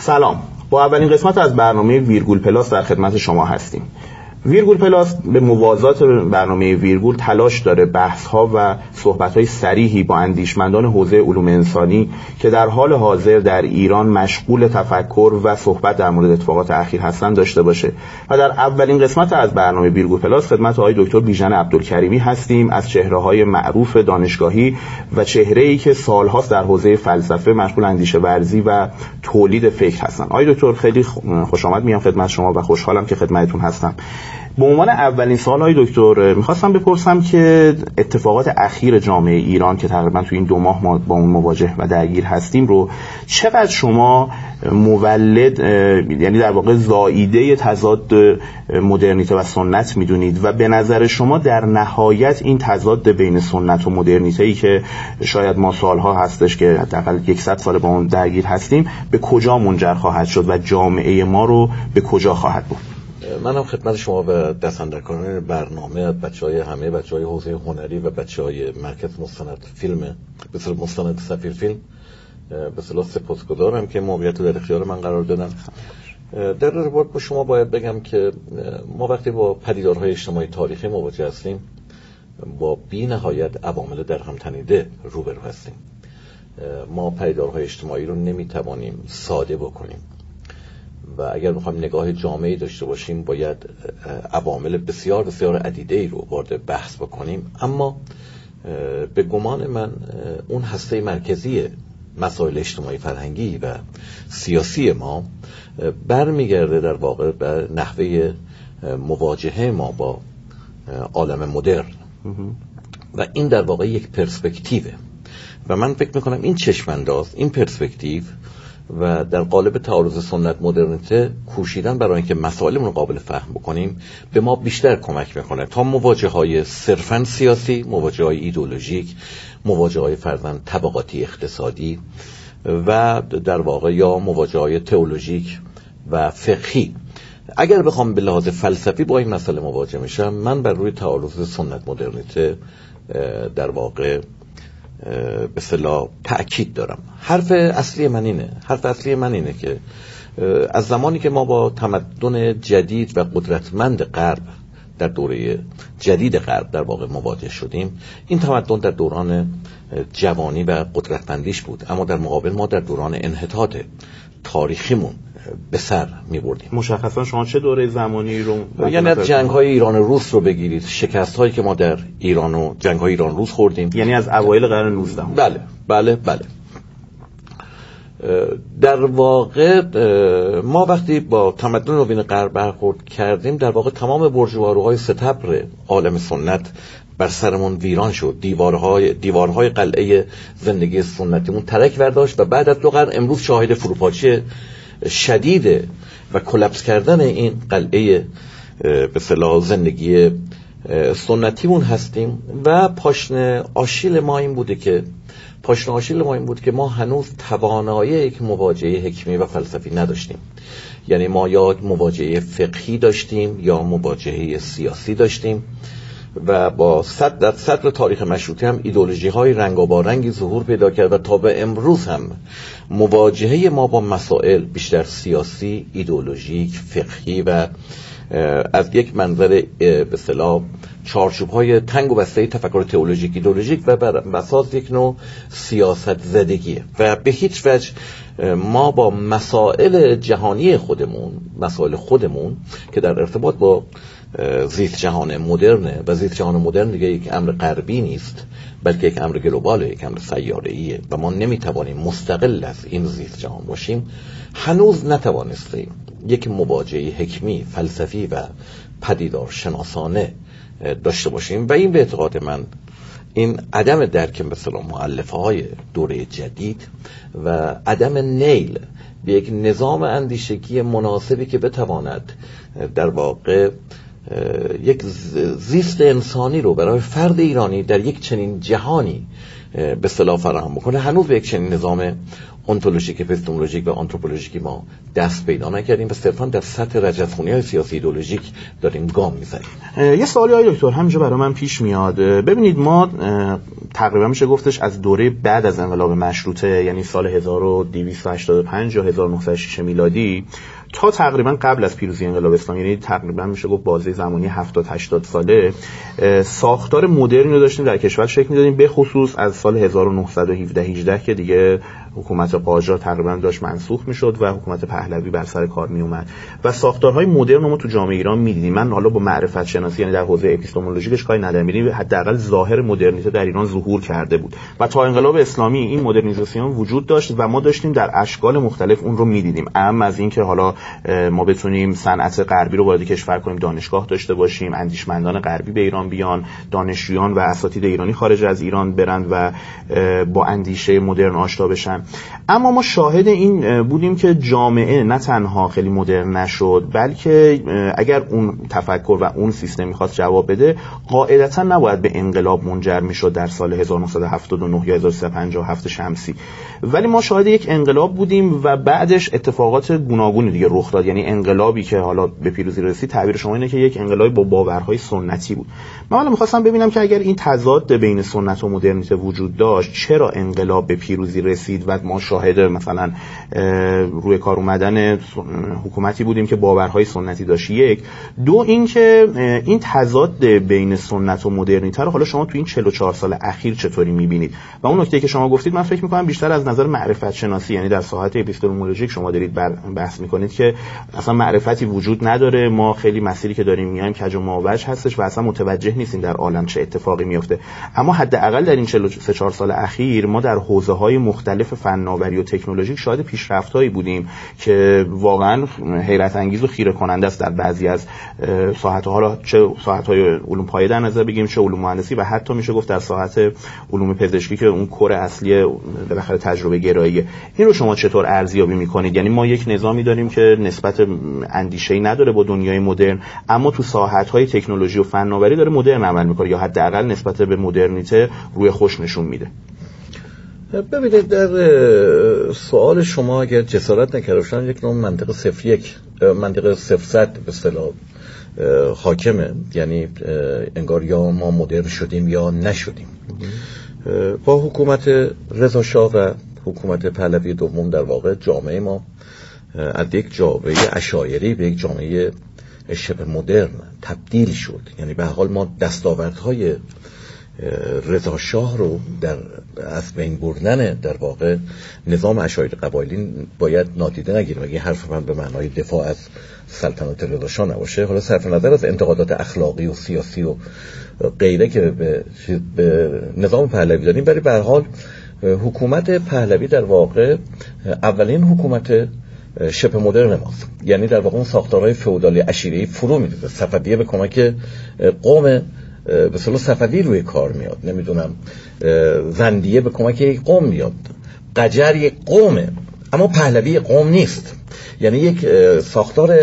سلام، با اولین قسمت از برنامه ویرگول پلاس در خدمت شما هستیم. ویرگول پلاس به موازات برنامه ویرگول تلاش داره بحث‌ها و صحبت‌های صریحی با اندیشمندان حوزه علوم انسانی که در حال حاضر در ایران مشغول تفکر و صحبت در مورد اتفاقات اخیر هستند داشته باشه. و در اولین قسمت از برنامه ویرگول پلاس خدمت آقای دکتر بیژن عبدالکریمی هستیم از چهره‌های معروف دانشگاهی و چهره‌ای که سال‌هاست در حوزه فلسفه مشغول اندیشه ورزی و تولید فکر هستند. آقای دکتر خیلی خوش آمد میام خدمت شما و خوشحالم که خدمتتون هستم. به عنوان اولین سوال های دکتر میخواستم بپرسم که اتفاقات اخیر جامعه ایران که تقریبا تو این 2 ماه ما با اون مواجه و درگیر هستیم رو چقدر شما مولد، یعنی در واقع زائیده تضاد مدرنیته و سنت میدونید و به نظر شما در نهایت این تضاد بین سنت و مدرنیته‌ای که شاید ما سالها هستش که حداقل 100 سال با اون درگیر هستیم به کجا منجر خواهد شد و جامعه ما رو به کجا خواهد برد؟ منم خدمت شما و دست‌اندرکاران برنامه، همه بچه‌های حوزه هنری و بچه‌های مرکز مستند فیلم، به اصطلاح مستند سفیر فیلم، به اصطلاح سپاسگزارم که موقعیت رو در اختیار من قرار دادن. در ارتباط با شما باید بگم که ما وقتی با پدیدارهای اجتماعی تاریخی مواجه هستیم با بی‌نهایت عوامل در هم تنیده روبرو هستیم. ما پدیدارهای اجتماعی رو نمی‌توانیم ساده بکنیم و اگر بخوایم نگاه جامعی داشته باشیم باید عوامل بسیار بسیار عدیده‌ای رو وارد بحث بکنیم. اما به گمان من اون هسته مرکزی مسائل اجتماعی فرهنگی و سیاسی ما برمیگرده در واقع به نحوه مواجهه ما با عالم مدرن و این در واقع یک پرسپکتیوه و من فکر میکنم این چشمانداز، این پرسپکتیو و در قالب تعارض سنت مدرنیته کوشیدن برای اینکه مسائلمون رو قابل فهم بکنیم به ما بیشتر کمک میکنه تا مواجه‌های صرفاً سیاسی، مواجه‌های ایدئولوژیک، مواجه‌های فرضاً طبقاتی اقتصادی و در واقع یا مواجه‌های تئولوژیک و فقهی. اگر بخوام به لحاظ فلسفی با این مسئله مواجه میشم، من بر روی تعارض سنت مدرنیته در واقع به اصطلاح تأکید دارم. حرف اصلی من اینه که از زمانی که ما با تمدن جدید و قدرتمند غرب در دوره جدید غرب در واقع مواجه شدیم، این تمدن در دوران جوانی و قدرتمندیش بود، اما در مقابل ما در دوران انحطاط تاریخیمون به سر می‌بردیم. مشخصا شما چه دوره زمانی رو یعنی از جنگ‌های ایران و روس رو بگیرید، شکست‌هایی که ما در ایران و جنگ‌های ایران روس خوردیم، یعنی از اوایل قرن 19. بله. در واقع ما وقتی با تمدن نوین غرب برخورد کردیم، در واقع تمام برج‌وهای ستبر عالم سنت بر سرمون ویران شد. دیوارهای قلعه زندگی سنتیمون ترک برداشت و بعد از 2 قرن امروز شاهد فروپاشی شدید و کلاپس کردن این قلعه به اصطلاح زندگی سنتیمون هستیم و پاشنه آشیل ما این بود که ما هنوز توانایی یک مواجهه حکمی و فلسفی نداشتیم. یعنی ما یا مواجهه فقهی داشتیم یا مواجهه سیاسی داشتیم و با در سطر تاریخ مشروطه هم ایدئولوژی های رنگارنگی ظهور پیدا کرد و تا به امروز هم مواجهه ما با مسائل بیشتر سیاسی، ایدئولوژیک، فقهی و از یک منظر به اصطلاح چارچوب‌های تنگ و بسته تفکر تئولوژیک ایدئولوژیک و بر اساس یک نوع سیاست زدگیه و به هیچ وجه ما با مسائل جهانی مسائل خودمون که در ارتباط با زیست جهان مدرنه و زیست جهان مدرن دیگه یک امر غربی نیست بلکه یک امر گلوباله، یک امر سیاره‌ایه و ما نمیتوانیم مستقل از این زیست جهان باشیم. هنوز نتوانستیم یک مواجهه حکمی، فلسفی و پدیدار شناسانه داشته باشیم و این به اعتقاد من این عدم درک به اصطلاح مؤلفه‌های دوره جدید و عدم نیل به یک نظام اندیشگی مناسبی که بتواند در واقع یک زیست انسانی رو برای فرد ایرانی در یک چنین جهانی به اصطلاح فراهم بکنه، هنوز به یک چنین نظام انتولوژیک، اپیستمولوژیک و آنتروپولوژیک ما دست پیدا نکردیم و صرفا در سطح رجزخونی‌های سیاسی ایدئولوژیک داریم گام می‌زنیم. یه سوالی های دکتر همینجا برای من پیش میاد. ببینید ما تقریبا میشه گفتش از دوره بعد از انقلاب مشروطه، یعنی سال 1285 یا 1906 میلادی تا تقریبا قبل از پیروزی انقلاب اسلامی، یعنی تقریبا میشه گفت بازه زمانی 70-80 ساله، ساختار مدرنی رو داشتیم در کشور شکل میدادیم، به خصوص از سال 1917-18 که دیگه حکومت قاجار تقریبا داشت منسوخ میشد و حکومت پهلوی بر سر کار می اومد و ساختارهای مدرن رو ما تو جامعه ایران میدیدیم. من حالا با معرفت شناسی، یعنی در حوزه اپیستمولوژیکش کاری ندارم، یعنی حداقل ظاهر مدرنیته در ایران ظهور کرده بود و تا انقلاب اسلامی این مدرنیزاسیون وجود داشت و ما داشتیم در اشکال مختلف اون رو میدیدیم. اما از این که حالا ما بتونیم صنعت غربی رو وارد کشور کنیم، دانشگاه داشته باشیم، اندیشمندان غربی به ایران بیان، دانشجویان و اساتید ایرانی خارج از ایران برند و با اندیشه مدرن آشنا بشن. اما ما شاهد این بودیم که جامعه نه تنها خیلی مدرن نشد، بلکه اگر اون تفکر و اون سیستم میخواست جواب بده، قاعدتا نباید به انقلاب منجر میشد در سال 1979 یا 1357 شمسی. ولی ما شاهد یک انقلاب بودیم و بعدش اتفاقات گوناگونی دیگه رخ داد. یعنی انقلابی که حالا به پیروزی رسید، تعبیر شما اینه که یک انقلابی با باورهای سنتی بود. من حالا می‌خواستم ببینم که اگر این تضاد بین سنت و مدرنیته وجود داشت، چرا انقلاب به پیروزی رسید و ما شاهد مثلا روی کار اومدن حکومتی بودیم که باورهای سنتی داشت. یک، دو اینکه این تضاد بین سنت و مدرنیته رو حالا شما تو این 44 سال اخیر چطوری می‌بینید؟ و اون نکته که شما گفتید، من فکر می‌کنم بیشتر از نظر معرفت شناسی، یعنی در ساحت اپیستمولوژیک شما دارید بحث می‌کنید که اصلا معرفتی وجود نداره، ما خیلی مسیری که داریم میایم کج و ماوج هستش و اصلا متوجه نیستیم در عالم چه اتفاقی میفته. اما حداقل در این 43-4 سال اخیر ما در حوزه‌های مختلف فناوری و تکنولوژیک شاهد پیشرفت‌هایی بودیم که واقعا حیرت انگیز و خیره کننده است در بعضی از ساحت‌ها، حالا چه ساحت‌های علوم پایه در نظر بگیریم، چه علوم مهندسی و حتی میشه گفت در ساحت علوم پزشکی که اون کور اصلی بالاخره تجربه گراییه. این رو شما چطور ارزیابی می‌کنید؟ یعنی ما یک نظامی داریم که نسبت اندیشه‌ای نداره با دنیای مدرن، اما تو ساحت‌های تکنولوژی و فناوری داره مدرن عمل می‌کنه یا حداقل نسبت به مدرنیته روی خوش نشون میده. ببینید، در سوال شما اگر جسارت نکرده باشن یک نوع منطق 01 منطق 0-100 به اصطلاح حاکمه، یعنی انگار یا ما مدرن شدیم یا نشدیم. با حکومت رضا شاه و حکومت پهلوی دوم در واقع جامعه ما از یک جامعه عشایری به یک جامعه شبه مدرن تبدیل شد. یعنی به هر حال ما دستاوردهای رضا شاه رو در از بین بردن در واقع نظام عشایری قبایلی باید نادیده نگیریم. اگه حرف من به معنای دفاع از سلطنت رضا شاه نباشه، حالا صرف نظر از انتقادات اخلاقی و سیاسی و غیره که به نظام پهلوی داریم، ولی به هر حال حکومت پهلوی در واقع اولین حکومت شبه مدرن ماست. یعنی در واقع اون ساختارهای فئودالی عشیره‌ای فرو می‌ریزه. صفویه به کمک قوم به اصطلاح صفوی روی کار میاد، نمیدونم زندیه به کمک یک قوم میاد، قجر یک قومه اما پهلوی قوم نیست. یعنی یک ساختار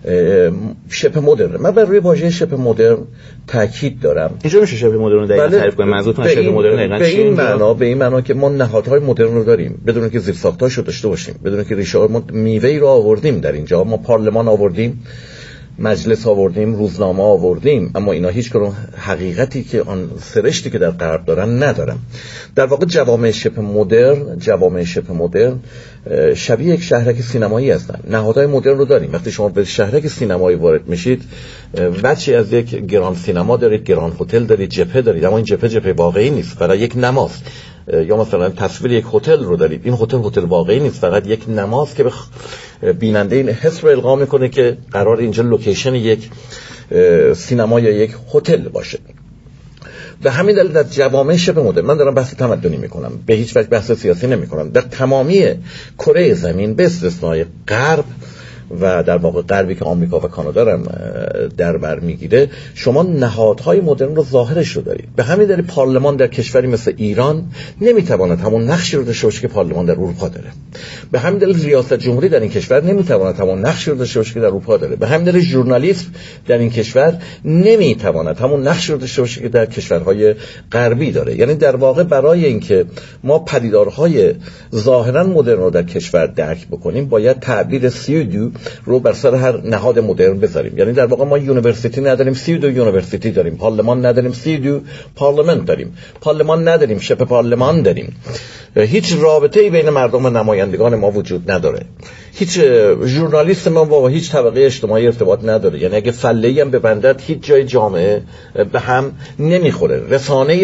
شبه مدرن. من بر روی واژه شبه مدرن تاکید دارم. اینجا میشه شبه مدرن رو دقیقاً تعریف کنیم؟ منظورتون شبه مدرن دقیقاً چیه؟ به این معنا که ما نهادهای مدرن رو داریم بدون که زیر ساختارشو داشته باشیم، بدون که ریشه ما میوه‌ای رو آوردیم در اینجا. ما پارلمان آوردیم، مجلس آوردیم، روزنامه آوردیم، اما اینا هیچ کدوم حقیقتی که آن سرشتی که در غرب دارن ندارن. در واقع جوامع شبه مدرن شبیه یک شهرک سینمایی هستن. نهادهای مدرن رو داریم. وقتی شما به شهرک سینمایی وارد میشید، بچه از یک گران سینما دارید، گران هتل دارید، جبهه دارید، اما این جبهه واقعی نیست، فقط یک نماست. یا مثلا تصویر یک هتل رو دارید، این هتل واقعی نیست، فقط یک نماست که به بیننده این حس رو القا میکنه که قرار اینجا لوکیشن یک سینما یا یک هتل باشه. به همین دلیل در جوامع شبه مدرن، من دارم بحث تمدنی میکنم، به هیچ وجه بحث سیاسی نمیکنم، در تمامی کره زمین به استثنای غرب و در واقع غربی که آمریکا و کانادا رو در بر میگیره، شما نهادهای مدرن رو ظاهرش رو دارید. به همین دلیل پارلمان در کشوری مثل ایران نمیتواند همون نقشی رو داشته باشه که پارلمان در اروپا داره. به همین دلیل ریاست جمهوری در این کشور نمیتواند همون نقشی رو داشته باشه که در اروپا داره. به همین دلیل ژورنالیسم در این کشور نمیتواند همون نقشی رو داشته باشه که در کشورهای غربی داره. یعنی در واقع برای اینکه ما پدیدارهای ظاهرا مدرن رو در کشور درک بکنیم، باید تعبیر سیودو رو بر سر هر نهاد مدرن بذاریم. یعنی در واقع ما یونیورسیتی نداریم، 32 یونیورسیتی داریم، پارلمان نداریم، 32 پارلمان داریم، پارلمان نداریم، شبه پارلمان داریم. هیچ رابطه‌ای بین مردم و نمایندگان ما وجود نداره. هیچ ژورنالیست ما با هیچ طبقه اجتماعی ارتباط نداره. یعنی اگه فله‌ای هم ببندد هیچ جای جامعه به هم نمیخوره. رسانه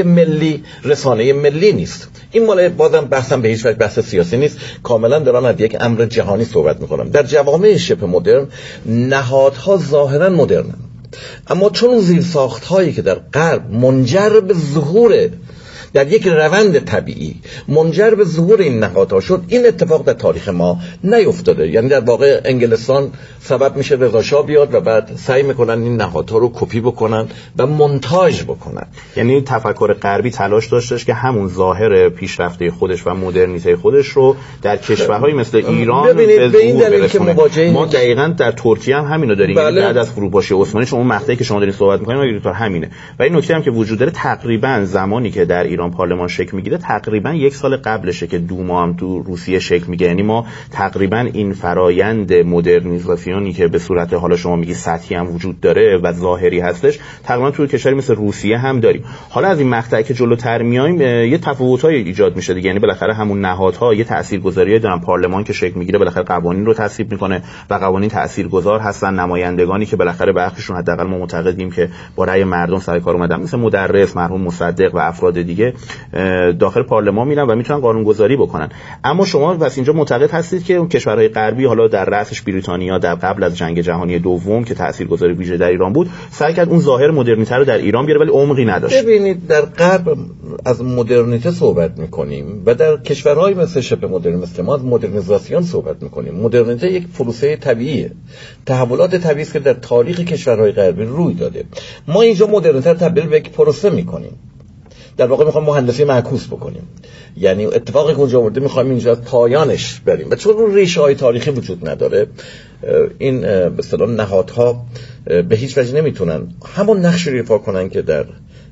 ملی نیست. این مال بازم بحثم به هیچ وجه بحث سیاسی نیست، کاملا دارم از یک امر جهانی صحبت میکنم. در جوامع شبه مدرن نهادها ظاهرا مدرنن، اما چون زیرساخت‌هایی که در غرب منجر به ظهور در یک روند طبیعی منجر به ظهور این نهادها شد، این اتفاق در تاریخ ما نیفتاده. یعنی در واقع انگلستان سبب میشه رضا شاه بیاد و بعد سعی میکنن این نهادها رو کپی بکنن و مونتاژ بکنن. یعنی تفکر غربی تلاش داشتش که همون ظاهر پیشرفته خودش و مدرنیته خودش رو در کشورهای مثل ایران ببینید به این دلیل که مواجهه ما دقیقاً در ترکیه هم همین رو داریم. بله. بعد از فروپاشی عثمانی چون اون مقطعی که شما دارین صحبت می‌کنید ما همینه. و این نکته هم که وجود داره تقریباً زمانی که در ایران پارلمان شکل میگیره تقریبا 1 سال قبلشه که دوما هم تو روسیه شکل میگیره. یعنی ما تقریبا این فرایند مدرنیزاسیونی که به صورت حالا شما میگی سطحی هم وجود داره و ظاهری هستش تقریبا تو کشوری مثل روسیه هم داریم. حالا از این مقطعی که جلوتر میایم یه تفاوت‌های ایجاد میشه دیگه. یعنی بالاخره همون نهادها یه تاثیرگذاریی دارن. پارلمان که شکل میگیره بالاخره قوانین رو تصویب میکنه و قوانین تاثیرگذار هستن. نمایندگانی که بالاخره بخششون حداقل ما معتقدیم که با رأی مردم سر کار اومدن، مثل مدرس، مرحوم مصدق و افراد دیگه داخل پارلمان میرن و میتونن قانونگذاری بکنن. اما شما پس اینجا معتقد هستید که اون کشورهای غربی، حالا در رأسش بریتانیا در قبل از جنگ جهانی دوم که تاثیرگذاری ویژه در ایران بود، سعی کرد اون ظاهر مدرنیته رو در ایران بیاره ولی عمقی نداشت. ببینید در غرب از مدرنیته صحبت میکنیم و در کشورهای مثل شبه مدرن مثل ما از مدرنیزاسیون صحبت میکنیم. مدرنیته یک پروسه طبیعیه، تحولات طبیعی است که در تاریخ کشورهای غربی روی داده. ما اینجا مدرنیته رو تبدیل به یک پروسه میکنیم. در واقع میخوام مهندسی معکوس بکنیم. یعنی اتفاقی که اونجا آورده میخوایم اینجا از پایانش بریم و چون اون ریشه‌های تاریخی وجود نداره این به اصطلاح نهادها به هیچ وجه نمیتونن همون نقش رو ایفا کنن که در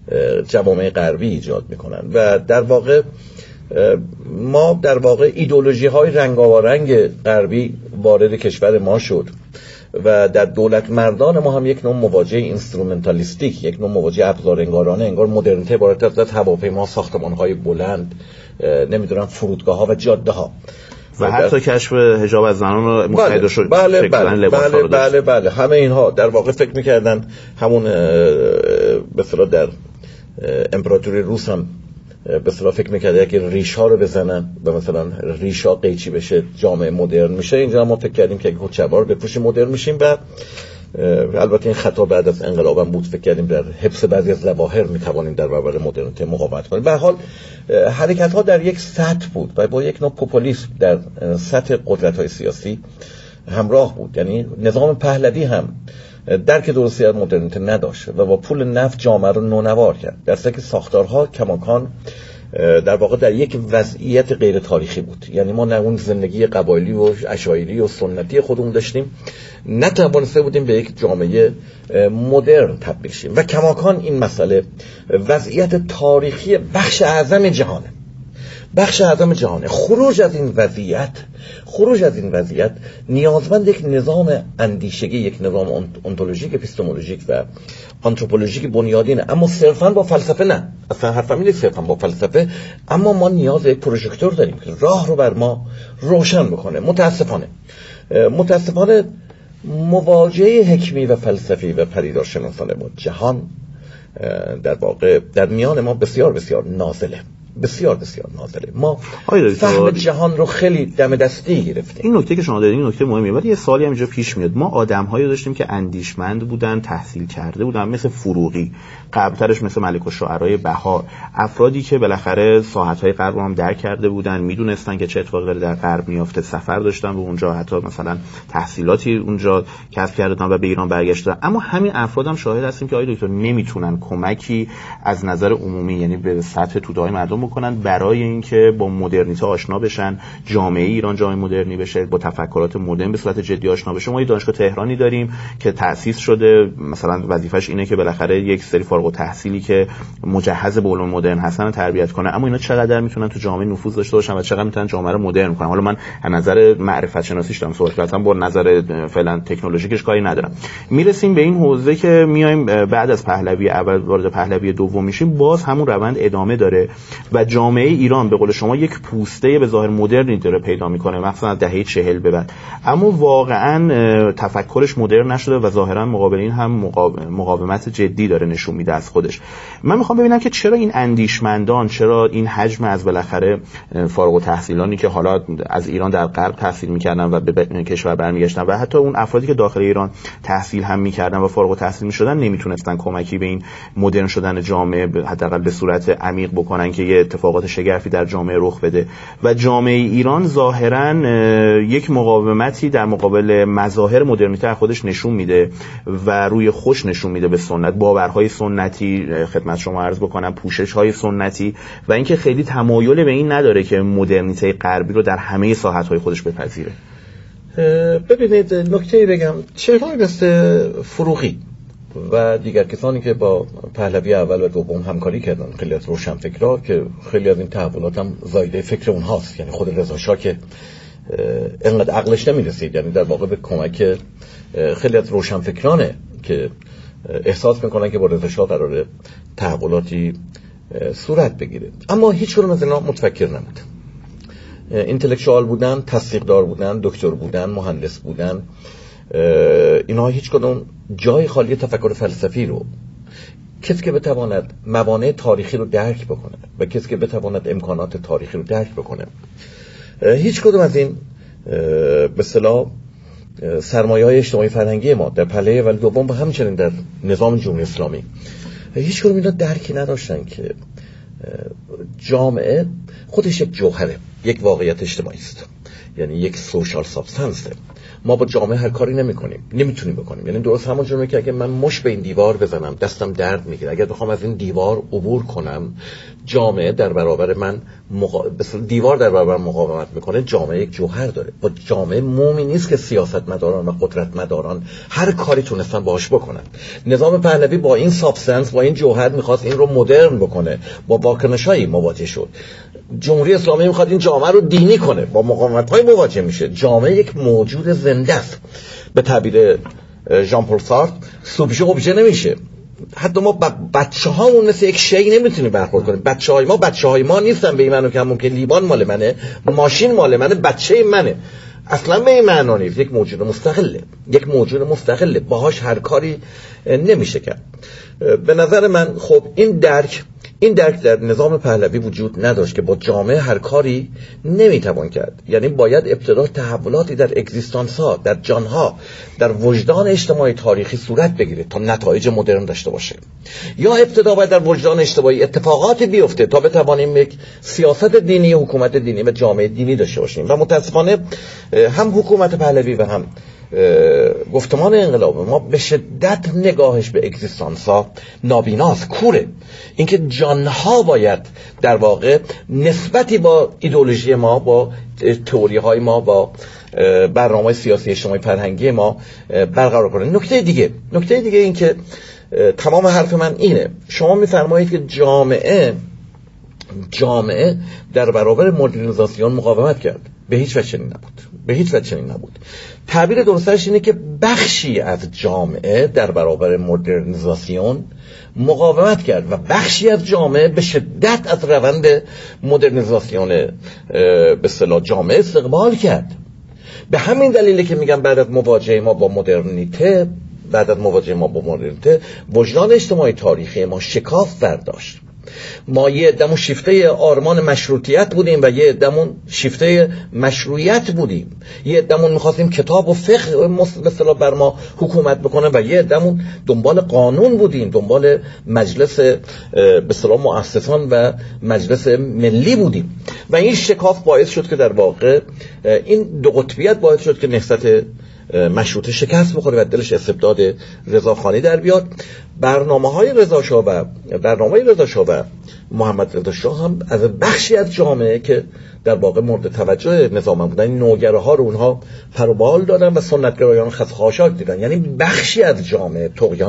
جوامع غربی ایجاد میکنن و در واقع ما در واقع ایدئولوژی‌های رنگارنگ غربی وارد کشور ما شد و در دولت مردان ما هم یک نوع مواجهه اینسترومنتالیستیک، یک نوع مواجهه ابزارانگارانه، انگار مدرنیته عبارت از هواپیما، ساختمان‌های بلند، نمیدونم فرودگاه‌ها و جاده‌ها و حتی کشف حجاب از زنان رو متحد شد. بله همه اینها در واقع فکر می‌کردن همون به اصطلاح در امپراتوری روس هم به اصطلاح فکر می‌کردن که ریش‌ها رو بزنن و مثلا ریش‌ها قیچی بشه جامعه مدرن میشه. اینجا ما فکر کردیم که کچه‌وار بپوشیم مدرن میشیم و البته این خطا بعد از انقلابم بود. فکر کردیم در حفظ بعضی از ظواهر میتوانیم در برابر مدرنیته مقاومت کنیم. به هر حال حرکت‌ها در یک سطح بود و با یک نوع پوپولیسم در سطح قدرت‌های سیاسی همراه بود. یعنی نظام پهلوی هم درک درستی از مدرنیته نداشت و با پول نفت جامعه رو نونوار کرد، در حالی که ساختارها کماکان در واقع در یک وضعیت غیر تاریخی بود. یعنی ما نه اون زندگی قبایلی و عشایری و سنتی خودمون داشتیم، نه توانسته بودیم به یک جامعه مدرن تبدیل شیم و کماکان این مسئله وضعیت تاریخی بخش اعظم جهانه. خروج از این وضعیت نیازمند یک نظام اندیشگی، یک نظام انتولوژیک، اپیستمولوژیک و آنتروپولوژیک بنیادینه، اما صرفاً با فلسفه نه. اصلا حرفم اینه صرفاً با فلسفه، اما ما نیاز به یک پروژکتور داریم که راه رو بر ما روشن بکنه. متاسفانه مواجهه حکمی و فلسفی و پدیدارشناسانه با جهان در واقع در میان ما بسیار نازله. ما فهم جهان رو خیلی دم دستی گرفتیم. این نکته که شما دارید این نکته مهمه، ولی یه سوالی هم اینجا پیش میاد. ما آدم‌هایی داشتیم که اندیشمند بودن، تحصیل کرده بودن، مثل فروغی، قبلترش مثل ملک الشعرای بهار، افرادی که بالاخره ساحت‌های غرب رو هم درک کرده بودن، میدونستن که چه اتفاقی داره در غرب میفته، سفر داشتن به اونجا، حتی مثلا تحصیلاتی اونجا کسب کردن و به ایران برگشتن. اما همین افراد هم شاهد هستیم که آقای دکتر نمیتونن کمکی از نظر عمومی، یعنی به سطح توده‌های مردم بکنن برای اینکه با مدرنیته آشنا بشن، جامعه ایران جامعه مدرنی بشه، با تفکرات مدرن به صورت جدی آشنا بشه. ما یه دانشگاه تهرانی داریم که تأسیس شده، مثلا وظیفش اینه که بالاخره یک سری فارغ التحصیلی که مجهز به علوم مدرن هستن تربیت کنه، اما اینا چقدر میتونن تو جامعه نفوذ داشته باشن و چقدر میتونن جامعه رو مدرن کنن. حالا من از نظر معرفت شناسیش دارم صحبت می‌کنم، با نظر فعلا تکنولوژیکش کاری ندارم. میرسیم به این حوزه که میایم بعد از پهلوی اول وارد پهلوی دوم میشیم، باز همون روند ادامه داره و جامعه ایران به قول شما یک پوسته به ظاهر مدرنی داره پیدا میکنه، مثلا دهه 40 به بعد، اما واقعا تفکرش مدرن نشده و ظاهرا مقابل این هم مقاومت جدی داره نشون میده از خودش. من میخوام ببینم که چرا این اندیشمندان، چرا این حجم از بالاخره فارغ التحصیلانی که حالا از ایران در غرب تحصیل میکردن و به کشور برمیگشتن و حتی اون افرادی که داخل ایران تحصیل هم میکردن و فارغ التحصیل میشدن نمیتونستن کمکی به این مدرن شدن جامعه حداقل به صورت عمیق بکنن که یه اتفاقات شگرفی در جامعه رخ بده و جامعه ایران ظاهرا یک مقاومتی در مقابل مظاهر مدرنیته خودش نشون میده و روی خوش نشون میده به سنت، باورهای سنتی، خدمت شما عرض بکنم پوشش‌های سنتی، و اینکه خیلی تمایل به این نداره که مدرنیته غربی رو در همه ساحت‌های خودش بپذیره. ببینید نکته‌ای بگم، چهره‌ای مثل فروغی و دیگر کسانی که با پهلوی اول و دوم همکاری کردن، خیلی از روشنفکرها که خیلی از این تحولات هم زایده فکر اونهاست، یعنی خود رضا شاه که انقدر عقلش نمیرسید، یعنی در واقع به کمک خیلی از روشنفکرانه که احساس میکنن که با رضا شاه قراره تحولاتی صورت بگیره، اما هیچ کدوم از اینا متفکر نبود. اینتלקچوال بودن، تصدیقدار بودن، دکتر بودن، مهندس بودن، اینا هیچ کدوم جای خالی تفکر فلسفی رو، کسی که بتواند موانع تاریخی رو درک بکنه و کسی که بتواند امکانات تاریخی رو درک بکنه، هیچ کدوم از این به اصطلاح سرمایه‌های اجتماعی فرهنگی ما در پهلوی اول دوم و همچنین در نظام جمهوری اسلامی هیچ کدوم اینا درکی نداشتن که جامعه خودش یک جوهره، یک واقعیت اجتماعی است، یعنی یک سوشال سابستنس. ما با جامعه هر کاری نمیتونیم بکنیم. یعنی درست همون جوری که اگه من مش به این دیوار بزنم دستم درد میگیره، اگر بخوام از این دیوار عبور کنم، جامعه در برابر من دیوار در برابر مقاومت میکنه. جامعه یک جوهر داره. با جامعه مومی نیست که سیاستمداران و قدرتمداران هر کاری تونستن باهاش بکنن. نظام پهلوی با این سابستنس، با این جوهر میخواست این رو مدرن بکنه، با واکنشایی مواجه شد. جمهوری اسلامی میخواد این جامعه رو دینی کنه، با مقاومت‌های مواجه میشه. جامعه یک موجود زنده است. به تعبیر ژان پل سارتر، سوبژه نمیشه. حتی ما بچه‌هامون مثل یک شی نمیتونیم برخورد کنیم. بچه‌های ما نیستن به این معنی که همون که لیوان مال منه، ماشین مال منه، بچه منه. اصلا به این معنی نیست. یک موجود مستقله. باهاش هر کاری نمیشه کرد. به نظر من خب این درک در نظام پهلوی وجود نداشت که با جامعه هر کاری نمیتوان کرد. یعنی باید ابتدا تحولاتی در اگزیستانس ها، در جان ها، در وجدان اجتماعی تاریخی صورت بگیره تا نتایج مدرن داشته باشه، یا ابتدا باید در وجدان اجتماعی اتفاقاتی بیفته تا بتوانیم یک سیاست دینی، حکومت دینی و جامعه دینی داشته باشیم. و متاسفانه هم حکومت پهلوی و هم گفتمان انقلاب ما به شدت نگاهش به اگزیستانس ها نابیناست، کوره. اینکه جانها باید در واقع نسبتی با ایدئولوژی ما، با تئوری های ما، با برنامه سیاسی اجتماعی فرهنگی ما برقرار کنه. نکته دیگه این که تمام حرف من اینه، شما میفرمایید که جامعه در برابر مدرنیزاسیون مقاومت کرد. به هیچ وجه چنین نبود. تعبیر درستش اینه که بخشی از جامعه در برابر مدرنیزاسیون مقاومت کرد و بخشی از جامعه به شدت از روند مدرنیزاسیون به اصطلاح جامعه استقبال کرد. به همین دلیله که میگم بعد از مواجهه ما با مدرنیته وجدان اجتماعی تاریخی ما شکاف برداشت. ما یه عده‌مون شیفته آرمان مشروطیت بودیم و یه عده‌مون شیفته مشروعیت بودیم. یه عده‌مون می‌خواستیم کتاب و فقه مثلا بر ما حکومت بکنه و یه عده‌مون دنبال قانون بودیم، دنبال مجلس به اصطلاح مؤسسان و مجلس ملی بودیم. و این شکاف باعث شد که در واقع این دو قطبیت باعث شد که نهضت مشروطه شکست بخوره و دلش استبداد رضاخانی در بیاد. برنامه رضا شاه و محمد رضا شاه هم از بخشی از جامعه که در واقع مورد توجه نظام بودن، نوگره ها رو اونها پروبال دادن و سنتگرایان خاص دیدن. یعنی بخشی از جامعه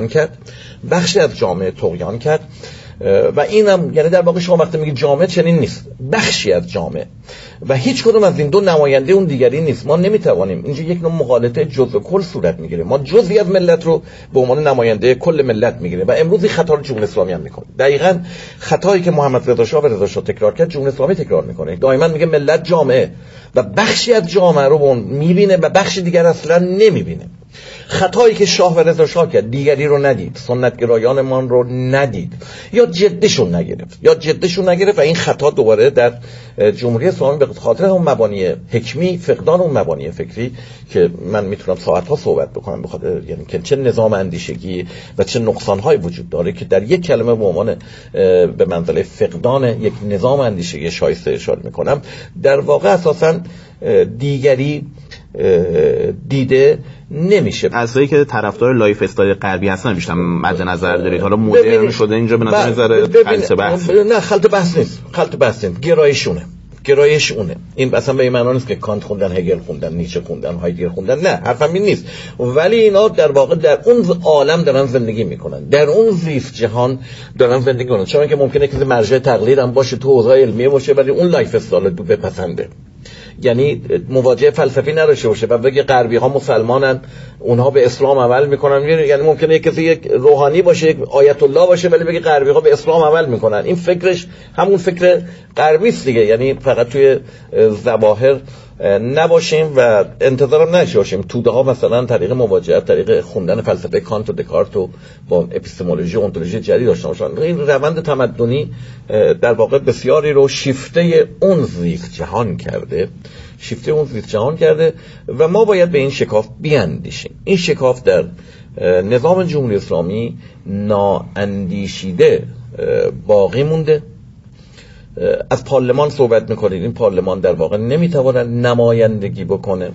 طغیان کرد و اینم یعنی در واقع شما وقتی میگید جامعه چنین نیست، بخشی از جامعه و هیچ کدوم از این دو نماینده اون دیگری نیست. ما نمیتوانیم اینجا یک نوع مغالطه جزء کل صورت میگیره. ما جزئی از ملت رو به عنوان نماینده کل ملت میگیره و امروز این خطا رو جمهوری اسلامی هم میکنه. دقیقاً خطایی که محمد رضا شاه و رضا شاه تکرار کرد جمهوری اسلامی تکرار میکنه. دائما میگه ملت جامعه و بخشی از جامعه رو میبینه و بخش دیگر اصلا نمیبینه. خطایی که شاه و رضا شاه کرد دیگری رو ندید، سنتگرایانمان رو ندید یا جدشون نگرفت و این خطا دوباره در جمهوری اسلامی به خاطر اون مبانی حکمی، فقدان اون مبانی فکری که من میتونم ساعت‌ها صحبت بکنم بخاطر یعنی که چه نظام اندیشگی و چه نقصان‌هایی وجود داره که در یک کلمه به عنوان به منزله فقدان یک نظام اندیشگی شایسته اشاره میکنم. در واقع اساساً دیگری دیده نمیشه. اصلی که طرفدار لایف استایل غربی هستن بیشتر مد نظر دارید. حالا مدرن شده اینجا به نظر خلط بحث. نه خلط بحث نیست. گرایش اونه. این اصلا به این معنی نیست که کانت خوندن، هگل خوندن، نیچه خوندن، هایدگر خوندن. نه، حرفم این نیست. ولی اینا در واقع در اون عالم دارن زندگی میکنن، در اون زیست جهان دارن زندگی میکنن. چون که ممکنه که مرجع تقلید هم باشه، تو حوزه علمیه باشه، ولی اون لایف استایل رو بپسنده. یعنی مواجهه فلسفی نداشته باشه و بگه غربی ها مسلمانن، اونها به اسلام عمل میکنن. یعنی ممکنه کسی یک روحانی باشه، یک آیت الله باشه، ولی بگه غربی ها به اسلام عمل میکنن. این فکرش همون فکر غربی است دیگه. یعنی فقط توی ظواهر نباشیم و انتظارم نشه باشیم توده ها مثلا طریق مواجهت، طریق خوندن فلسفه کانت و دکارت و با اپیستمولوژی و اونتولوژی جدید داشته باشن. این روند تمدنی در واقع بسیاری رو شیفته اون زیست جهان کرده و ما باید به این شکاف بیاندیشیم. این شکاف در نظام جمهوری اسلامی نااندیشیده باقی مونده. از پارلمان صحبت میکنید. این پارلمان در واقع نمیتونه نمایندگی بکنه.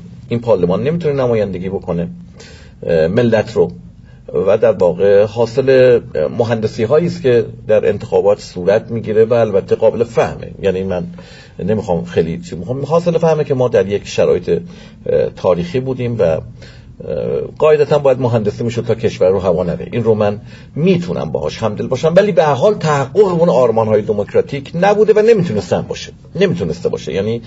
ملت رو و در واقع حاصل مهندسی هایی است که در انتخابات صورت میگیره و البته قابل فهمه. یعنی من نمیخوام خیلی حاصل فهمه که ما در یک شرایط تاریخی بودیم و قاعدتا باید مهندسی میشد تا کشور رو هوا نره. این رو من میتونم باهاش همدل باشم، ولی به هر حال تحقق اون آرمان‌های دموکراتیک نبوده و نمیتونسته باشه. یعنی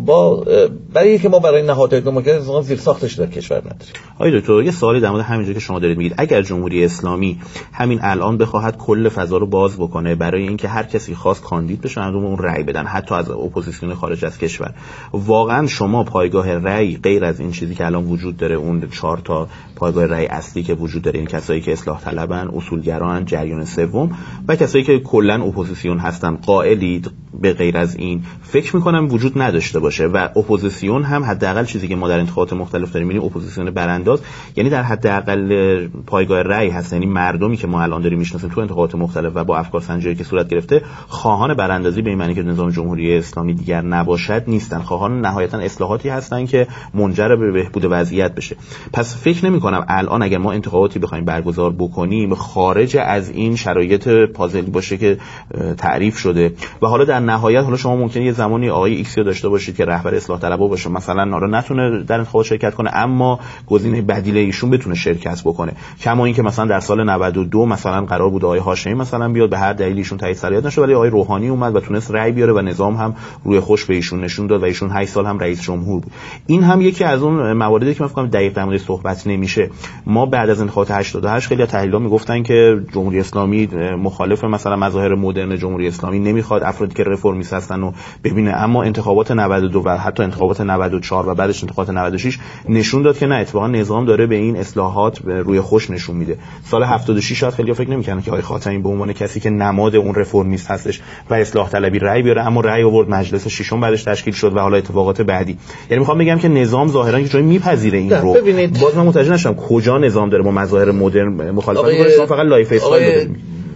برای که ما برای نهادهای دموکراتیک زیر ساختش در کشور نداریم. آقای دکتر یه سوالی در مورد همینجوری که شما دارید میگید، اگر جمهوری اسلامی همین الان بخواهد کل فضا رو باز بکنه برای اینکه هر کسی خواست کاندید بشه اون رأی بدن، حتی از اپوزیسیون خارج از کشور، واقعا شما پایگاه رأی غیر از این چیزی که الان وجود داره، اون 4 تا پایگاه رأی اصلی که وجود داره، این کسایی که اصلاح طلبن، اصولگران، جریان سوم و کسایی که کلا اپوزیسیون هستن، قائلی به غیر از این فکر میکنم وجود نداشته باشه و اپوزیسیون هم حداقل چیزی که ما در انتخابات مختلف داریم می‌بینیم اپوزیسیون برانداز، یعنی در حداقل پایگاه رأی هست، یعنی مردمی که ما الان داریم میشناسیم تو انتخابات مختلف و با افکار سنجی که صورت گرفته، خواهان براندازی به این معنی که نظام جمهوری اسلامی دیگر نباشد نیستن، خواهان نهایتا اصلاحاتی هستن که منجر به بهبود وضعیت بشه. پس فکر نمی‌کنم الان اگر ما انتخاباتی بخوایم برگزار بکنیم خارج از این شرایط پازلی باشه که تعریف شده و حالا در نهایت حالا شما ممکنه یه زمانی آقای ایکسی داشته باشید که رهبر اصلاح طلبها باشه، مثلا آره نتونه در انتخابات شرکت کنه اما گزینه بدیل ایشون بتونه شرکت بکنه. کما اینکه مثلا در سال 92 مثلا قرار بود آقای هاشمی مثلا بیاد، به هر دلیلی ایشون تایید صلاحیت نشد، ولی آقای روحانی اومد و تونست رأی بیاره و نظام هم روی خوش به ایشون نشون داد و ایشون 8 سال هم رئیس جمهور بود. این هم یکی از اون مواردی که من فکر کنم دقیق در موردش صحبت نمیشه. ما بعد از انتخابات 88 خیلی تحلیل‌ها میگفتن که جمهوری اسلامی مخالف مثلا مظاهر مدرن جمهوری اسلامی، نمیخواد افرادی که رفرمیست هستن رو ببینه، اما انتخابات 92 و حتی انتخابات 94 و بعدش انتخابات 96 نشون داد که نه، اتفاقا نظام داره به این اصلاحات روی خوش نشون میده. سال 76 شاید خیلی فکر نمی‌کردن که آقای خاتمی به عنوان کسی که نماد اون رفرمیست هستش و اصلاح طلبی رأی بیاره، اما رأی آورد، مجلس ششم بعدش تشکیل شد و حالا اتفاقات بعدی. یعنی میخوام بگم که نظام ظاهرا که چون میپذیره این رو، باز من متوجه نشدم کجا نظام داره با مظاهر مدرن مخالفت میکنه، شما فقط لایف استایل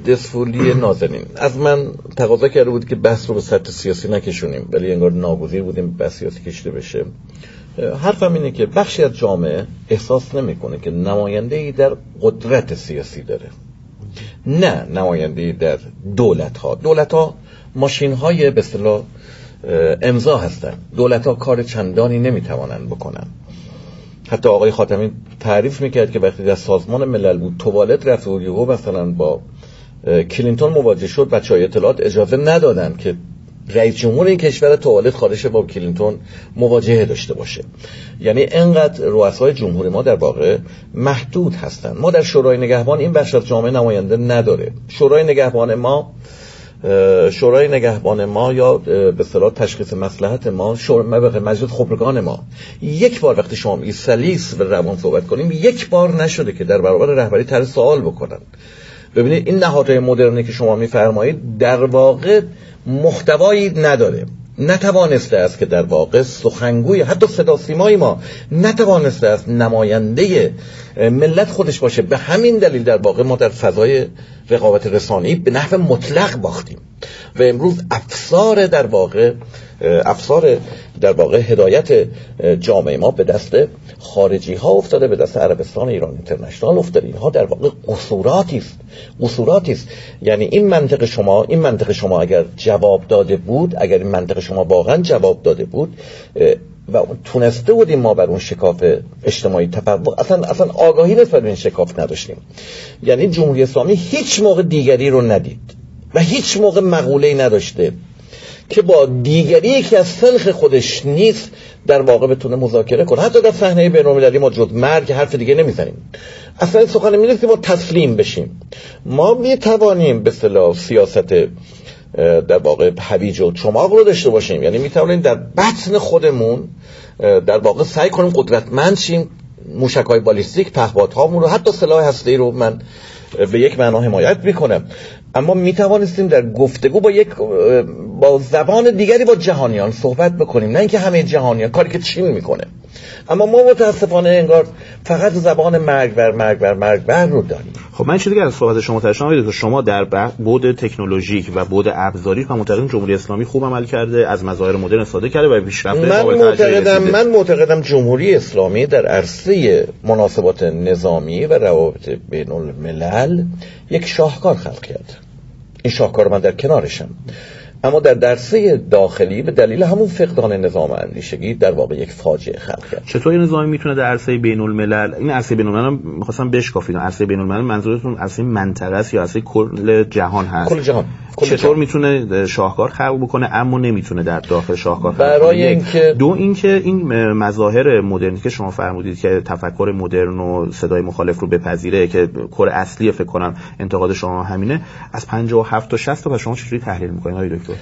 دسفولی نازنین از من تقاضا کرده بود که بحث رو به سطح سیاسی نکشونیم، ولی انگار ناگزیر بودیم بحث سیاسی کشیده بشه. حرفم اینه که بخشی از جامعه احساس نمیکنه که نماینده‌ای در قدرت سیاسی داره، نه نماینده‌ای در دولت‌ها ماشین‌های به اصطلاح امضا هستن. دولت‌ها کار چندانی نمیتوانند بکنن. حتی آقای خاتمی تعریف میکرد که وقتی در سازمان ملل بود توالت رفت و یهو مثلا با کلینتون مواجه شد، بچه‌های اطلاعات اجازه ندادن که رئیس جمهور این کشور توالت خارج با کلینتون مواجهه داشته باشه. یعنی انقدر رؤسای جمهوری ما در واقع محدود هستن. ما در شورای نگهبان این بخش از جامعه نماینده نداره. شورای نگهبان ما یا به اصطلاح تشخیص مصلحت ما، مجلس خبرگان ما، یک بار وقتی شما میگی سلیس و روان صحبت کنیم، یک بار نشده که در برابر رهبری طرح سوال بکنن. ببینید این نهادهای مدرنی که شما میفرمایید در واقع محتوایی نداره، نتوانسته است که در واقع سخنگوی حتی صدا سیمای ما نتوانسته است نماینده ملت خودش باشه. به همین دلیل در واقع ما در فضای رقابت رسانه‌ای به نحو مطلق باختیم و امروز افسار در واقع هدایت جامعه ما به دست خارجی ها افتاده، به دست عربستان ایران اینترنشنال افتاده. اینها در واقع قصوراتی است. یعنی این منطق شما اگر جواب داده بود، اگر این منطق شما واقعا جواب داده بود و تونسته بودیم ما بر اون شکاف اجتماعی تفوق، اصلا آگاهی نسبت به این شکاف نداشتیم. یعنی جمهوری اسلامی هیچ موقع دیگری رو ندید و هیچ موقع مقوله‌ای نداشته که با دیگری که از سلخ خودش نیست در واقع بتونه مذاکره کنه. حتی در صحنه بین‌المللی ما جز مرگ حرف دیگه نمیزنیم، اصلا سخن نمی‌رسیم ما تسلیم بشیم. ما میتوانیم به اصطلاح سیاست در واقع هویج و چماق رو داشته باشیم، یعنی میتوانیم در بطن خودمون در واقع سعی کنیم قدرتمند شیم، موشک‌های بالیستیک، پهپادهامون رو، حتی سلاح هسته‌ای رو من به یک معنا حمایت میکنم، اما میتوانستیم در گفتگو با زبان دیگری با جهانیان صحبت بکنیم، نه اینکه همه جهانیان کاری که چین میکنه. اما ما متاسفانه انگار فقط زبان مرگ بر رو داریم. خب من چیزی که از صحبت شما تشنم که شما در بعد تکنولوژیک و بعد ابزاری و معتقدم جمهوری اسلامی خوب عمل کرده، از مظاهر مدرن استفاده کرده و پیشرفت من معتقدم جمهوری اسلامی در عرصه مناسبات نظامی و روابط بین الملل یک شاهکار خلق کرد. این شاهکار من در کنارشم، اما در درسه داخلی به دلیل همون فقدان نظام اندیشگی در واقع یک فاجعه خلق کرد. چطور این نظامی میتونه در عرصه بین الملل، این عرصه بین الملل می‌خواستم بشکافید، عرصه بین الملل منظورتون عرصه منطقه است یا عرصه کل جهان هست؟ کل جهان. چطور میتونه شاهکار خلق بکنه اما نمیتونه در داخل شاهکار خلق کنه؟ اینکه این مظاهر مدرنی که شما فرمودید که تفکر مدرن و صدای مخالف رو بپذیره که کور اصلی فکر کنم انتقاد شما همینه، از 57 تا 60 تا شما چجوری تحلیل می‌کنید آقای دکتر؟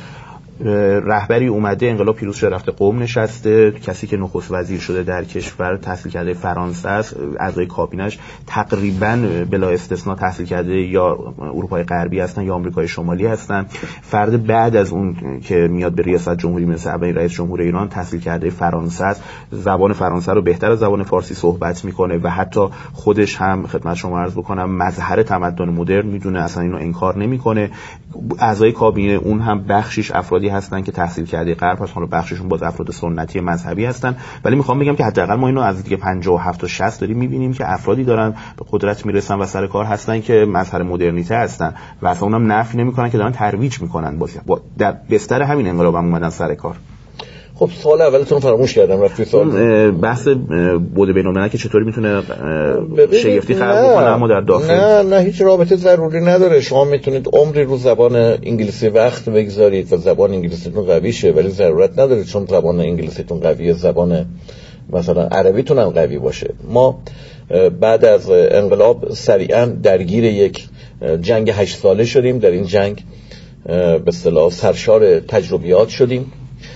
رهبری اومده، انقلاب پیروز شده، رفته قم نشسته، کسی که نخست وزیر شده در کشور تحصیل کرده فرانسه است، اعضای کابینش تقریباً بلا استثناء تحصیل کرده یا اروپای غربی هستن یا آمریکای شمالی هستن. فرد بعد از اون که میاد به ریاست جمهوری مثل اولین رئیس جمهور ایران تحصیل کرده فرانسه است، زبان فرانسه رو بهتر از زبان فارسی صحبت میکنه و حتی خودش هم خدمت شما عرض بکنم مظهر تمدن مدرن میدونه، اصلا اینو انکار نمیکنه. اعضای کابینه اون هم بخشش افرادی هستن که تحصیل کرده غرب هستن، بخششون باز افراد سنتی مذهبی هستن، ولی میخوام بگم که حداقل ما اینو از دیگه 57 تا 60 داریم میبینیم که افرادی دارن به قدرت میرسن و سر کار هستن که مظهر مدرنیته هستن و اصلا اونم نفی نمیکنن که دارن ترویج میکنن، در بستر همین انقلاب هم اومدن سر کار. خب سوال اولتون فراموش کردم، رفتی سوال بحث بود بین‌الملل که چطوری میتونه شگفتی خلق بکنه اما در داخل نه هیچ رابطه ضروری نداره. شما میتونید عمری رو زبان انگلیسی وقت بگذارید و زبان انگلیسیتون قوی شه، ولی ضرورت نداره چون زبان انگلیسیتون قویه زبان مثلا عربیتون هم قوی باشه. ما بعد از انقلاب سریعا درگیر یک جنگ 8 ساله شدیم. در این جنگ به اصطلاح سرشار تجربیات شدیم،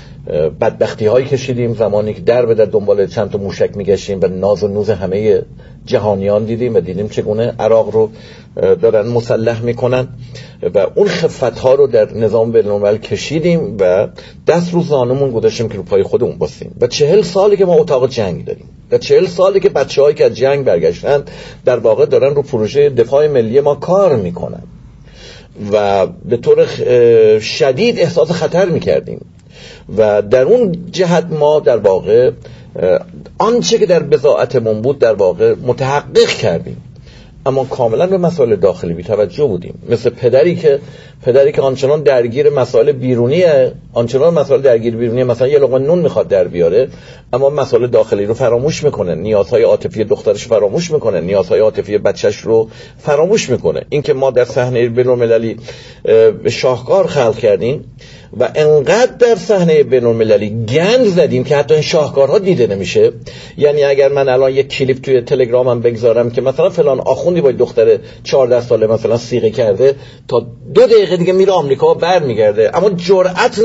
بدبختی هایی کشیدیم، زمانی که در به در دنبال چند تا موشک میگشتیم و ناز و نوز همه جهانیان دیدیم و دیدیم چگونه عراق رو دارن مسلح میکنن و اون خفت ها رو در نظام بین‌الملل کشیدیم و دست رو زانمون گذاشتیم که رو پای خودمون باسیم. و 40 سالی که ما اتاق جنگ داریم و 40 سالی که بچه‌هایی که از جنگ برگشتن در واقع دارن رو پروژه دفاع ملی ما کار میکنن. و به طور شدید احساس خطر میکردیم و در اون جهت ما در واقع آنچه که در بضاعتمون بود در واقع متحقق کردیم، اما کاملا به مسائل داخلی بی توجه بودیم. مثل پدری که آنچنان درگیر مسائل بیرونیه، مثلا یه لقمه نون میخواد در بیاره، اما مسائل داخلی رو فراموش میکنه، نیازهای عاطفی دخترش فراموش میکنه، نیازهای عاطفی بچهش رو فراموش میکنه. این که ما در صحنه بین‌المللی شاهکار خلق کردیم و انقدر در صحنه بین‌المللی گند زدیم که حتی این شاهکارها دیده نمیشه. یعنی اگر من الان یک کلیپ توی تلگرامم بگذارم که مثلا فلان آخوندی با دختر 14 ساله مثلا سیغه کرده، تا 2 دقیقه دیگه میره آمریکا و برمیگرده، اما جرأت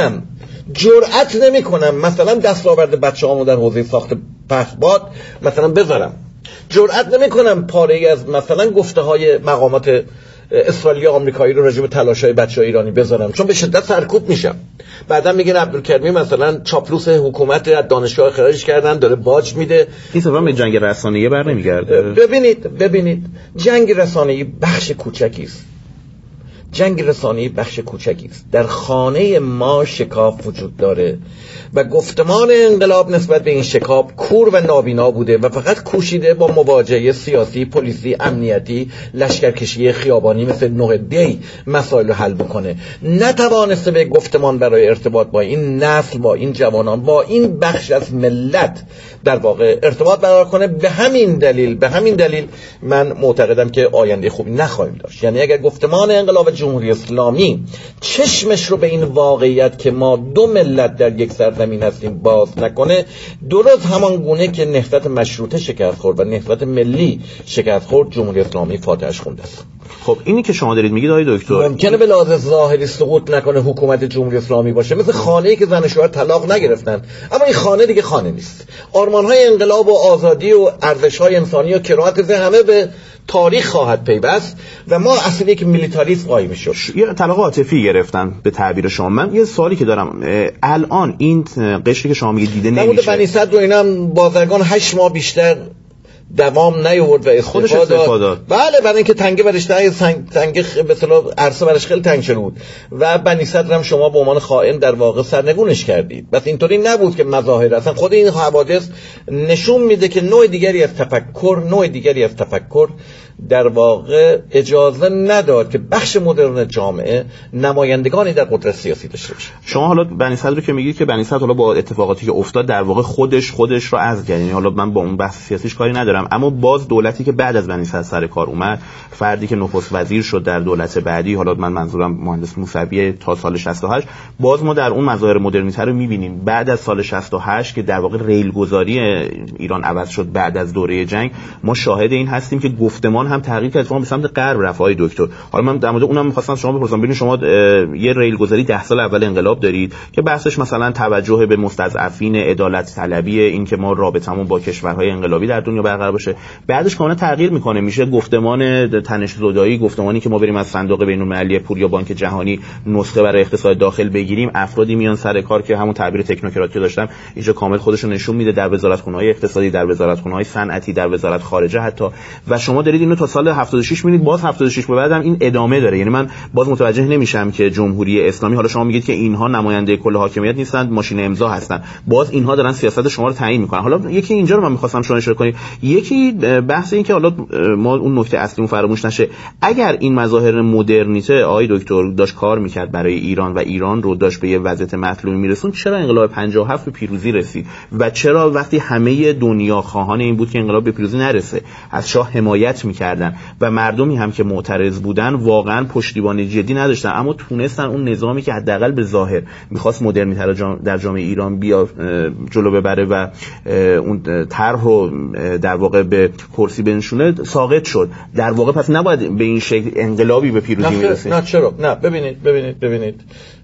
نمیکنم مثلا دستاورد بچه‌هامو در حوزه ساخت پهپاد مثلا بذارم، جرأت نمیکنم پاره‌ای از مثلا گفته‌های مقامات اسرائیلی و آمریکایی رو راجع به تلاش‌های بچه‌های ایرانی بذارم، چون به شدت سرکوب میشم. بعدم میگن عبدالکریمی مثلا چاپلوس حکومت از دانشگاه خارج کردن، داره باج میده. این صرفا به جنگ رسانه‌ای برنمیگرده. ببینید جنگ رسانه‌ای بخش کوچکی است. در خانه ما شکاف وجود داره و گفتمان انقلاب نسبت به این شکاف کور و نابینا بوده و فقط کوشیده با مواجهه سیاسی، پلیسی، امنیتی، لشکرکشی خیابانی مثل 9 دی مسائل رو حل بکنه. نتوانسته به گفتمان برای ارتباط با این نسل، با این جوانان، با این بخش از ملت در واقع ارتباط برقرار کنه. به همین دلیل من معتقدم که آینده خوبی نخواهیم داشت. یعنی اگر گفتمان انقلاب جمهوری اسلامی چشمش رو به این واقعیت که ما 2 ملت در یک سرزمین هستیم باز نکنه، درست همان گونه که نهضت مشروطه شکست خورد و نهضت ملی شکست خورد، جمهوری اسلامی فاتحش خونده است. خب اینی که شما دارید میگید آقای دکتر، ممکنه به لحاظ ظاهری سقوط نکنه، حکومت جمهوری اسلامی باشه، مثل خانه‌ای که زن و شوهر طلاق نگرفتن، اما این خانه دیگه خانه نیست. آرمان‌های انقلاب و آزادی و ارزش‌های انسانی و کرامت همه به تاریخ خواهد پیوست و ما اصلا یک میلیتاریسم قایم شد. یه طلاق عاطفی گرفتن به تعبیر شما. من یه سوالی که دارم، الان این قشری که شما میگید دیده نمیشه، بنی صدر رو اینم بازرگان 8 ماه بیشتر دوام نیاورد و استفاده داد. بله، برای اینکه تنگه برش تنگه به اصطلاح عرصه برش خیلی تنگ شده بود و بنی صدر هم شما به عنوان خائن در واقع سرنگونش کردید. بس اینطوری نبود که مظاهر، اصلا خود این حوادث نشون میده که نوع دیگری از تفکر در واقع اجازه نداد که بخش مدرن جامعه نمایندگانی در قدرت سیاسی داشته باشه. شما حالا بنی صدر رو که میگید که بنی صدر حالا با اتفاقاتی که افتاد در واقع خودش رو عزل کرد، یعنی حالا من با اون بحث سیاسیش کاری ندارم، اما باز دولتی که بعد از بنی صدر سر کار اومد، فردی که نخست وزیر شد در دولت بعدی، حالا من منظورم مهندس موسوی تا سال 68، باز ما در اون مظاهر مدرنیته رو میبینیم. بعد از سال 68 که در واقع ریلگذاری ایران عوض شد بعد از دوره جنگ، ما شاهد این هستیم که گفتمان هم تغییر کرد، اتفاقا به سمت غرب رفت. آقای دکتر، حالا من در مورد اونم می‌خواستم شما بپرسم، ببینید شما یه ریلگذاری 10 سال اول انقلاب دارید که بحثش مثلا توجه به مستضعفین، عدالت طلبی، این که ما رابطمون با کشورهای انقلابی در دنیا برقرار باشه، بعدش کاملا تغییر میکنه، میشه گفتمان تنش زدایی، گفتمانی که ما بریم از صندوق بین‌المللی پول یا بانک جهانی نسخه برای اقتصاد داخل بگیریم، افرادی میان سر کار که همون تعبیر تکنوکراتی داشتم اینجا کامل خودش رو نشون میده در وزارتخونه‌های اقتصادی، در وزارتخونه‌های صنعتی، در وزارت خارجه حتی، و شما دارید اینو تا سال 76 می‌بینید، باز 76 به بعدم این ادامه داره. یعنی من باز متوجه نمیشم که جمهوری اسلامی، حالا شما میگید که اینها نماینده کل حاکمیت نیستند، ماشین امضا هستند، باز اینها دارن سیاست شما رو تعیین میکنن. حالا یکی اینجا رو من می‌خواستم شما اشاره کنید، یکی بحث این که حالا ما اون نکته اصلیمون فراموش نشه، اگر این مظاهر مدرنیته آقای دکتر داشت کار میکرد برای ایران و ایران رو داشت به یه وضعیت مطلوبی میرسون، چرا انقلاب 57 به پیروزی رسید و چرا وقتی همه دنیا خواهان این بود که انقلاب به پیروزی نرسه از شاه حمایت میکردن و مردمی هم که معترض بودن واقعا پشتیبانی جدی نداشتن، اما تونستن اون نظامی که حداقل به ظاهر میخواست مدرنیته رو در جامعه ایران بیا جلو ببره و اون طرح رو در واقع به کرسی بنشونه ساقط شد. در واقع پس نباید به این شکل انقلابی به پیروزی میرسه. نه چرا؟ نه ببینید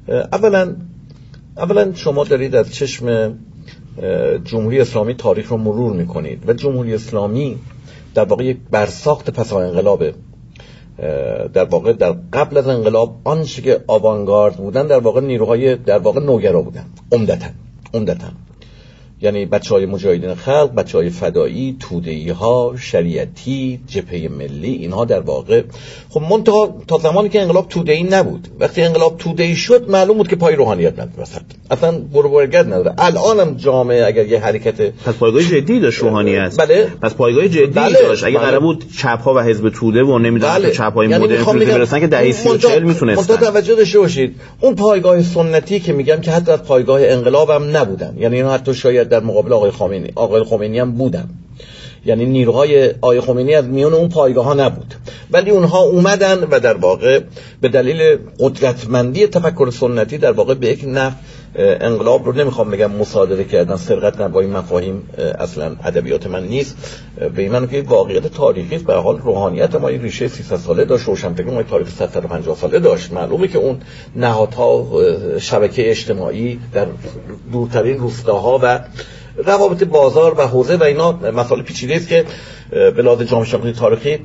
اولا شما دارید از چشم جمهوری اسلامی تاریخ رو مرور میکنید و جمهوری اسلامی در واقع یک برساخت پس از انقلابه. در واقع در قبل از انقلاب آنچه که آوانگارد بودن در واقع نیروهای در واقع نوگرا بودن عمدتاً. یعنی بچهای مجاهدین خلق، بچهای فدایی، توده‌ای ها، شریعتی، جبهه ملی، اینها در واقع خب منتها تا زمانی که انقلاب توده‌ای نبود. وقتی انقلاب توده‌ای شد معلوم بود که پای روحانیت نداره وسط، اصلا برگرد نداره. الانم جامعه اگر یه حرکت پس پایگاه جدی داشت روحانیت. بله، پس پایگاه جدی داشت. اگه قرار بود چپ ها و حزب توده و نمیدونم چپ های مدرن برسن که دهه 30 میتونستن. توجه داشته باشید اون پایگاه سنتی که میگم که حتی از پایگاه انقلاب هم نبودن، یعنی اینا حتی شاید در مقابل آقای خمینی هم بودن، یعنی نیروهای آقای خمینی از میان اون پایگاه ها نبود، ولی اونها اومدن و در واقع به دلیل قدرتمندی تفکر سنتی در واقع به یک نحو انقلاب رو نمیخوام بگم مصادره کردن، سرقت نه، با این مفاهیم اصلا ادبیات من نیست، به این معنی که واقعیت تاریخی است. به هر حال روحانیت ما یک ریشه 300 ساله داشت، روشنفکری ما تاریخ 150 ساله داشت. معلومه که اون نهادها، شبکه اجتماعی در دورترین روستاها و روابط بازار و حوزه و اینا مسائل پیچیده است که به لحاظ جامعه شناختی تاریخی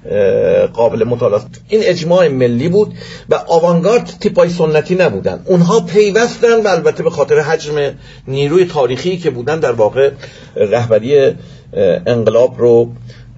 قابل مطالعه است. این اجماع ملی بود و آوانگارد تیپای سنتی نبودن، اونها پیوستن و البته به خاطر حجم نیروی تاریخی که بودن در واقع رهبری انقلاب رو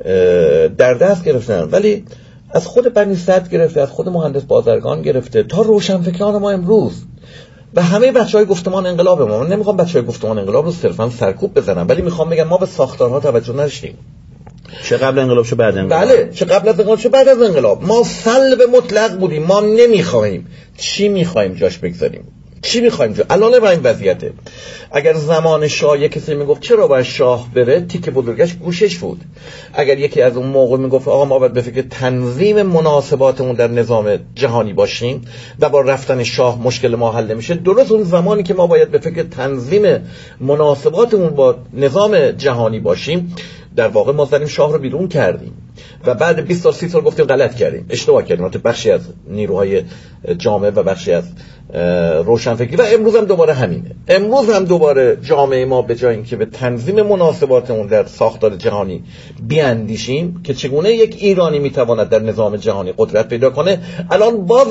در دست گرفتن. ولی از خود بنی صدر گرفته، از خود مهندس بازرگان گرفته تا روشنفکران ما امروز و همه بچهای گفتمان انقلاب ما، من نمیخوام بچهای گفتمان انقلاب رو صرفا سرکوب بزنم، ولی میخوام بگم ما به ساختارها توجه نداشتیم. چه قبل انقلاب چه بعد انقلاب. بله، چه قبل از انقلاب چه بعد از انقلاب. ما سلب مطلق بودیم، ما نمیخوایم. چی میخوایم جاش بگذاریم؟ چی میخوایم جا؟ الان با این وضعیته. اگر زمان شاه یک کسی میگفت چرا باید شاه بره، تیک بزرگش گوشش بود. اگر یکی از اون موقع میگفت آقا ما باید به فکر تنظیم مناسباتمون در نظام جهانی باشیم و با رفتن شاه مشکل ما حل نمیشه، درست اون زمانی که ما باید به فکر تنظیم مناسباتمون با نظام جهانی باشیم، در واقع ما زدیم شاه رو بیرون کردیم و بعد 20 سال 30 سال گفتیم غلط کردیم، اشتباه کردیم. البته بخشی از نیروهای جامعه و بخشی از روشنفکری و امروز هم دوباره همینه. امروز هم دوباره جامعه ما به جای اینکه به تنظیم مناسباتمون در ساختار جهانی بیاندیشیم که چگونه یک ایرانی میتواند در نظام جهانی قدرت پیدا کنه، الان باز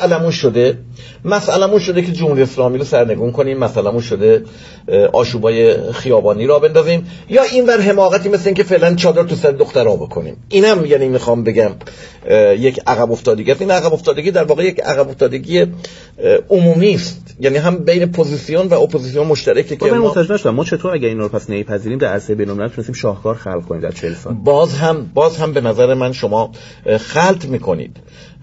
مسئله‌مون شده که جمهوری اسلامی رو سرنگون کنیم، مسئله‌مون شده آشوبای خیابانی را بندازیم یا اینور حماقتی مثل این که فعلا چادر تو سر دخترها بکنیم. اینم یعنی میخوام بگم یک عقب افتادگی است. این عقب افتادگی در واقع یک عقب افتادگی عمومی است، یعنی هم بین پوزیسیون و اپوزیسیون مشترکه که ما چطور اگر این رو پس نمیپذیریم در عرصه بین‌المللی تونستیم شاهکار خلق کنیم در 40 سال. باز هم به نظر من شما خلط میکنید.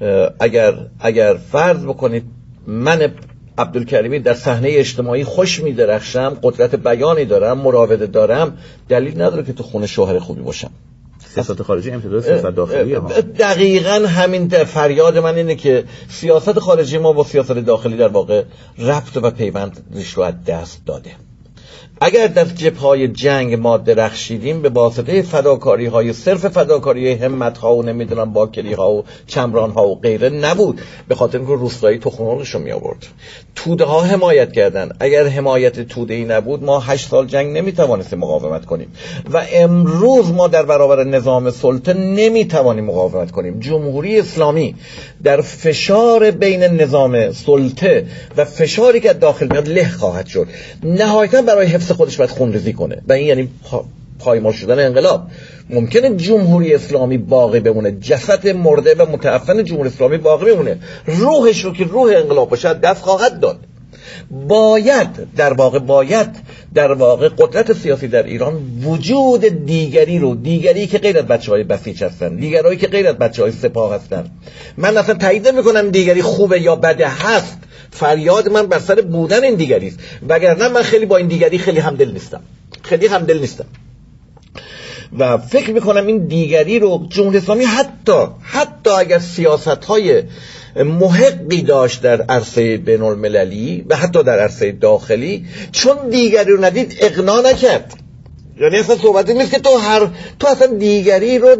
اگر فرض بکنید من عبدالکریمی در صحنه اجتماعی خوش می‌درخشم، قدرت بیانی دارم، مراوده دارم، دلیل نداره که تو خونه شوهر خوبی باشم. سیاست خارجی امتداد سیاست داخلی ها. دقیقاً همین فریاد من اینه که سیاست خارجی ما با سیاست داخلی در واقع ربط و پیوند ریش رو از دست داده. اگر در جبهه‌های جنگ ما درخشیدیم به واسطه فداکاری‌های صرف فداکاری همت‌ها و نمیدونم باکری‌ها و چمران‌ها و غیره نبود، به خاطر اینکه روستایی تخم‌مرغشو می‌آورد. توده‌ها حمایت کردن. اگر حمایت توده‌ای نبود ما 8 سال جنگ نمی‌توانستیم مقاومت کنیم و امروز ما در برابر نظام سلطه نمی‌توانیم مقاومت کنیم. جمهوری اسلامی در فشار بین نظام سلطه و فشاری که داخل میاد له خواهد شد. نهایتاً برای حفظ خودش باید خونریزی کنه و این یعنی پایمال شدن انقلاب. ممکنه جمهوری اسلامی باقی بمونه، جسد مرده و متعفن جمهوری اسلامی باقی بمونه، روحش رو که روح انقلاب باشه دست خواهد داد. باید در واقع قدرت سیاسی در ایران وجود دیگری که غیر از بچهای بسیج هستن، دیگرایی که غیر از بچهای سپاه هستن. من اصلا تایید نمی‌کنم دیگری خوبه یا بده، هست. فریاد من بر سر بودن این دیگری است، وگرنه من خیلی با این دیگری خیلی همدل نیستم و فکر میکنم این دیگری رو جمهوری اسلامی حتی اگر سیاست‌های محقی داشت در عرصه بین‌المللی و حتی در عرصه داخلی، چون دیگری رو ندید اقناع نکرد. یعنی اصلا صحبتی نیست که تو اصلا دیگری رو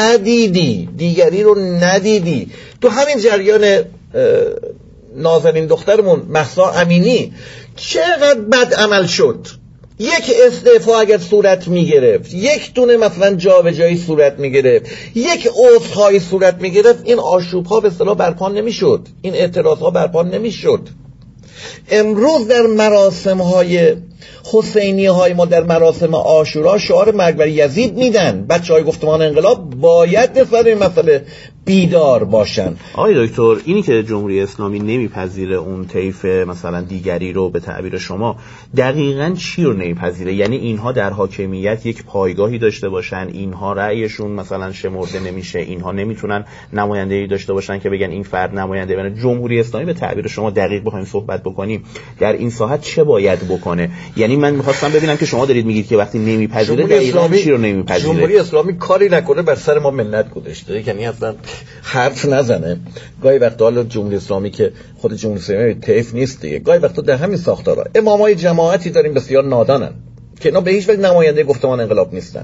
ندیدی. تو همین جریان نازنین دخترمون مهسا امینی چقدر بد عمل شد. یک استعفا اگر صورت میگرفت، یک دونه مثلا جابجایی صورت میگرفت، یک عذرخواهی صورت میگرفت، این آشوب‌ها به اصطلاح برپا نمیشد، این اعتراض‌ها برپا نمیشد. امروز در مراسم‌های حسینی های ما در مراسم عاشورا شعار مرگ بر یزید میدن. بچهای گفتمان انقلاب باید نسبت به این مسئله بیدار باشن. آقای دکتر، اینی که جمهوری اسلامی نمیپذیره اون طیف مثلا دیگری رو به تعبیر شما، دقیقاً چی رو نمیپذیره؟ یعنی اینها در حاکمیت یک پایگاهی داشته باشن، اینها رأیشون مثلا شمرده نمیشه، اینها نمیتونن نمایندگی داشته باشن که بگن این فرد نماینده بشه. جمهوری اسلامی به تعبیر شما دقیق بخوایم صحبت بکنیم در این ساحت چه باید بکنه؟ یعنی من می‌خواستم ببینم که شما دارید میگید که وقتی نمیپذیره دقیقاً چی رو نمیپذیره؟ جمهوری اسلامی کاری نکنه بر سر ما منت گذاشته، یعنی اصلا حرف نزنه. گاهی وقتا حالا جمهوری اسلامی که خود جمهوری اسلامی طیف نیست دیگه، گاهی وقتا در همین ساختارا امامای جماعتی داریم بسیار نادانن که اینا به هیچ وجه نماینده گفتمان انقلاب نیستن.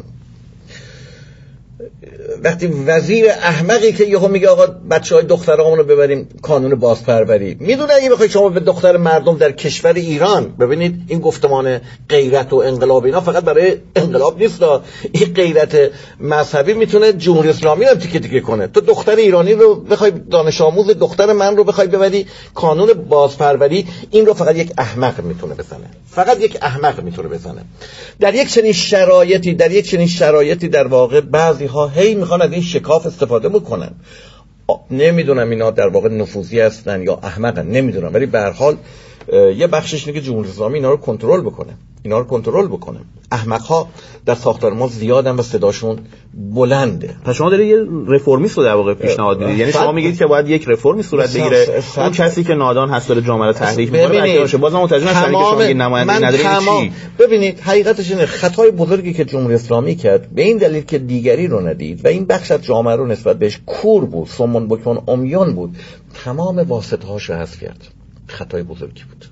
وقتی وزیر احمقی که یهو میگه آقا بچهای دخترامون رو ببریم کانون بازپروری، میدونه اگه بخواید شما به دختر مردم در کشور ایران ببینید، این گفتمان غیرت و انقلاب اینا فقط برای انقلاب نیست، این غیرت مذهبی میتونه جمهوری اسلامی رو تیکه تیکه کنه. تو دختر ایرانی رو بخوای، دانش آموز دختر من رو بخوای ببری کانون بازپروری، این رو فقط یک احمق میتونه بزنه، فقط یک احمق میتونه بزنه. در یک چنین شرایطی در واقع بعضی ها هی میخوان از این شکاف استفاده بکنن. نمیدونم اینا در واقع نفوذی هستن یا احمقن، نمیدونم، ولی به هر حال یه بخشش اینه که جمهوری اسلامی اینا رو کنترل بکنه. احمق‌ها در ساختار ما زیادن و صداشون بلنده. پس شما دارید یه رفرمیست رو در واقع پیشنهاد میدید، یعنی شما میگید که باید یک رفرمی صورت بگیره، اون کسی که نادان هست داره جامعه رو تحریک می‌کنه باشه. بازم متوجه نشدم که شما میگید نماینده نداره چی. ببینید حقیقتش اینه، خطای بزرگی که جمهوری اسلامی کرد به این دلیل که دیگری رو ندید و این بخش از جامعه رو نسبت بهش کور بود، صم بکن عمیان بود، تمام واسطه‌هاش رو حذف کرد. خطای بزرگی بود.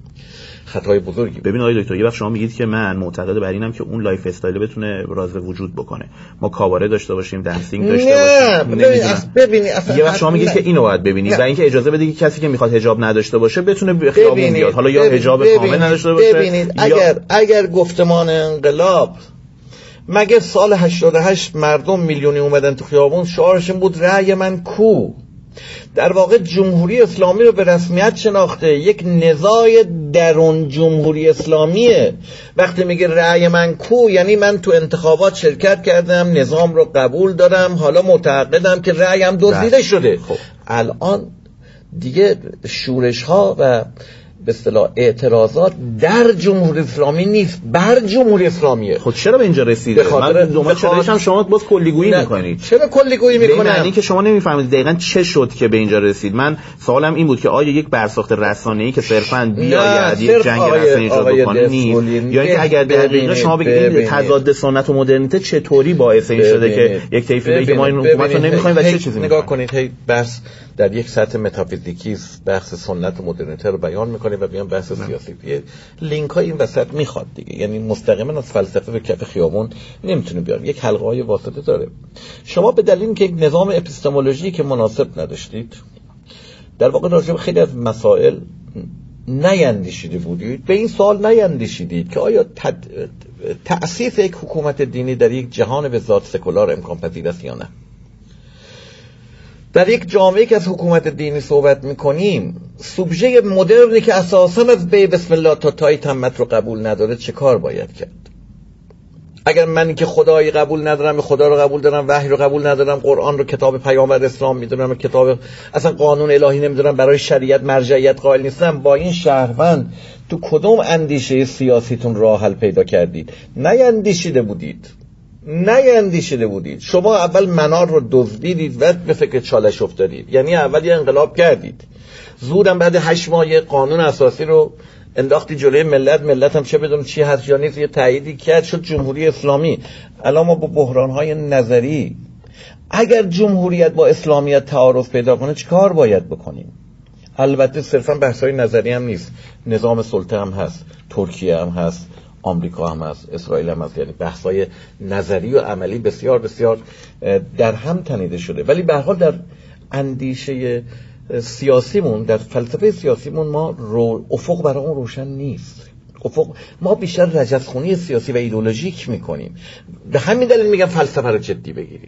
ببین آقای دکتر، یه وقت شما میگید که من معتقد بر اینم که اون لایف استایل بتونه راز وجود بکنه، ما کاواره داشته باشیم، دنسینگ داشته باشیم. ببینید یه وقت شما میگید که اینو باید ببینید و اینکه اجازه بدید که کسی که میخواد حجاب نداشته باشه بتونه به خیابون بیاد، حالا یا حجاب کامل نداشته باشه. ببینید اگر گفتمان انقلاب مگه سال 88 مردم میلیونی اومدن تو خیابون، شعارش این بود رأی من کو. در واقع جمهوری اسلامی رو به رسمیت شناخته یک نزاع درون جمهوری اسلامیه. وقتی میگه رأی من کو، یعنی من تو انتخابات شرکت کردم، نظام رو قبول دارم، حالا معتقدم که رأیم دزدیده شده. خب الان دیگه شورش ها و به اصطلاح اعتراضات در جمهوری اسلامی نیست، بر جمهوری اسلامیه. خب چرا به اینجا رسیده؟ من دومه چرایش هم شما باز کلیگویی میکنید. چرا کلیگویی میکنم؟ یعنی که شما نمیفهمید دقیقاً چه شد که به اینجا رسید. من سوالم این بود که آیا یک برساخت رسانه‌ای که صرفاً بیاید یک جنگ رسانه‌ای ایجاد بکنه نیست، یا اینکه اگر دقیقاً شما بگید تضاد سنت و مدرنیته چطوری باعث این شده که یک طیفی بگه ما این حکومت رو نمیخوایم و چه چیزی نگاه کنید. هی بس در یک سطح متافیزیکی بحث سنت و مدرنیته رو بیان میکنه و بیان بحث سیاسی. لینک ها این وسط میخواد دیگه، یعنی مستقیما از فلسفه به کف خیابون نمیتونه بیان، یک حلقه های واسطه داره. شما به دلیل اینکه یک نظام اپیستمولوژی که مناسب نداشتید، در واقع راجع به خیلی از مسائل نیندیشیده بودید. به این سوال نیندیشیدید که آیا تأسیس یک حکومت دینی در یک جهان به ذات سکولار امکان پذیر است یا نه. در یک جامعه که از حکومت دینی صحبت میکنیم، سوبژه مدرنی که اساساً از بسم الله تا تای تمت رو قبول نداره چه کار باید کرد؟ اگر من که خدایی قبول ندارم، خدا رو قبول دارم، وحی رو قبول ندارم، قرآن رو کتاب پیامبر اسلام میدونم، کتاب اصلا قانون الهی نمیدونم، برای شریعت مرجعیت قائل نیستم، با این شهروند تو کدوم اندیشه سیاسیتون راه حل پیدا کردید؟ نیندیشیده بودید. شما اول منار رو دزدیدید و به فکر چالش افتادید، یعنی اول یه انقلاب کردید، زودم بعد 8 ماه قانون اساسی رو انداختی جلوی ملت هم چه بدون چی هست یا نیست، یه تاییدی کرد، شد جمهوری اسلامی. الان ما با بحران‌های نظری، اگر جمهوریت با اسلامیت تعارض پیدا کنه چه کار باید بکنیم؟ البته صرفا بحث‌های نظری هم نیست، نظام سلطه هم هست، ترکیه هم هست، آمریکا هم هست، اسرائیل هم هست، یعنی بحث‌های نظری و عملی بسیار بسیار در هم تنیده شده. ولی به هر حال در اندیشه سیاسیمون، در فلسفه سیاسیمون ما افق برامون روشن نیست. ما بیشتر رجزخونی سیاسی و ایدئولوژیک میکنیم. به همین دلیل میگم فلسفه رو جدی بگیرید.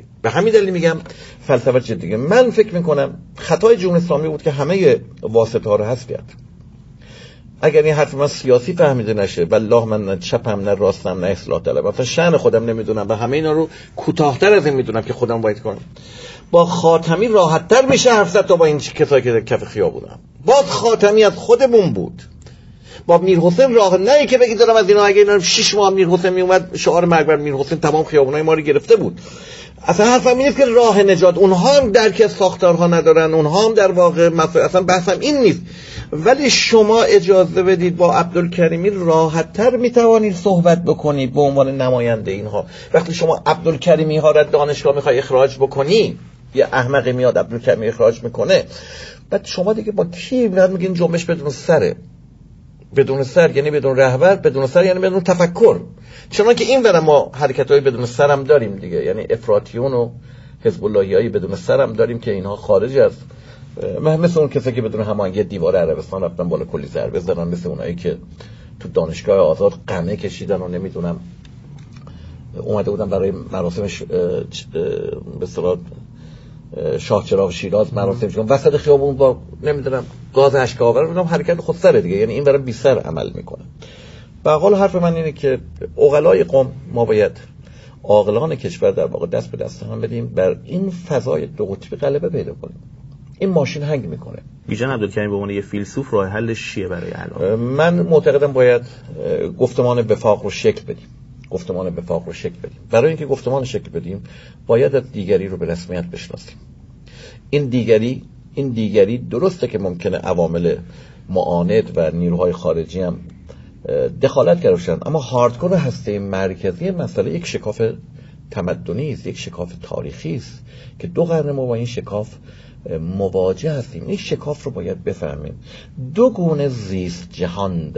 من فکر میکنم خطای جمهوری اسلامی بود که همه واسطه‌ها رو حذف کرد. اگر این حرف من سیاسی فهمیده نشه، والله من نه چپم نه راستم نه اصلاح طلبم، مثلا شأن خودم نمیدونم و همه اینا رو کوتاه‌تر از این میدونم که خودم باید کنم. با خاتمی راحت‌تر میشه حرف زد تا با این کسایی که کف خیابونم. باز خاتمی از خودمون بود. با میرحسین راه نه که بگید دارم از اینا، اگه اینا 6 ماه میرحسین میومد شعار مرگ بر میرحسین تمام خیابونای ما رو گرفته بود. اصلا حرفم این نیست که راه نجات، اونها هم درک از ساختارها ندارن، اونها هم در واقع اصلا بحثم این نیست. ولی شما اجازه بدید با عبدالکریمی راحت‌تر میتوانید صحبت بکنید به عنوان نماینده اینها. وقتی شما عبدالکریمی ها را دانشگاه میخوای اخراج بکنی، یه احمقی میاد عبدالکریمی اخراج میکنه، بعد شما دیگه با کی میگین جنبش بدون سره؟ بدون سر یعنی بدون رهبر، بدون سر یعنی بدون تفکر. چنانکه این ور ما حرکت‌های بدون سر هم داریم دیگه، یعنی افراطیون و حزب اللهیای بدون سر هم داریم که اینها خارج از مثل اون کسی که بدون هماهنگی دیوار عربستان رفتن بالا کلی ضربه زدن، مثل اونایی که تو دانشگاه آزاد قمه کشیدن و نمیدونم اومده بودن برای مراسمش به اصطلاح شاه چراغ شیراز مراسم کنن وسط خیابون با نمیدونم گاز اشک‌آور، اونم حرکت خودسره دیگه، یعنی این برای بی سر عمل میکنه. به قول حرف من اینه که عقلای قوم ما باید عاقلان کشور در واقع دست به دست هم بدیم، بر این فضای دو قطبی غلبه پیدا کنیم. این ماشین هنگ میکنه. بیژن عبدالکریم به عنوان یه فیلسوف راه حلش چیه برای الان؟ من معتقدم باید گفتمان وفاق رو شکل بدیم. گفتمان وفاق رو شکل بدیم. برای اینکه گفتمان شکل بدیم باید از دیگری رو به رسمیت بشناسیم. این دیگری درسته که ممکنه عوامل معاند و نیروهای خارجی هم دخالت کرده باشن، اما هاردکور هسته مرکزی مسئله یک شکاف تمدنی است، یک شکاف تاریخی است که 2 قرن ما با این شکاف مواجه هستیم. این شکاف رو باید بفهمیم. 2 گونه زیست جهان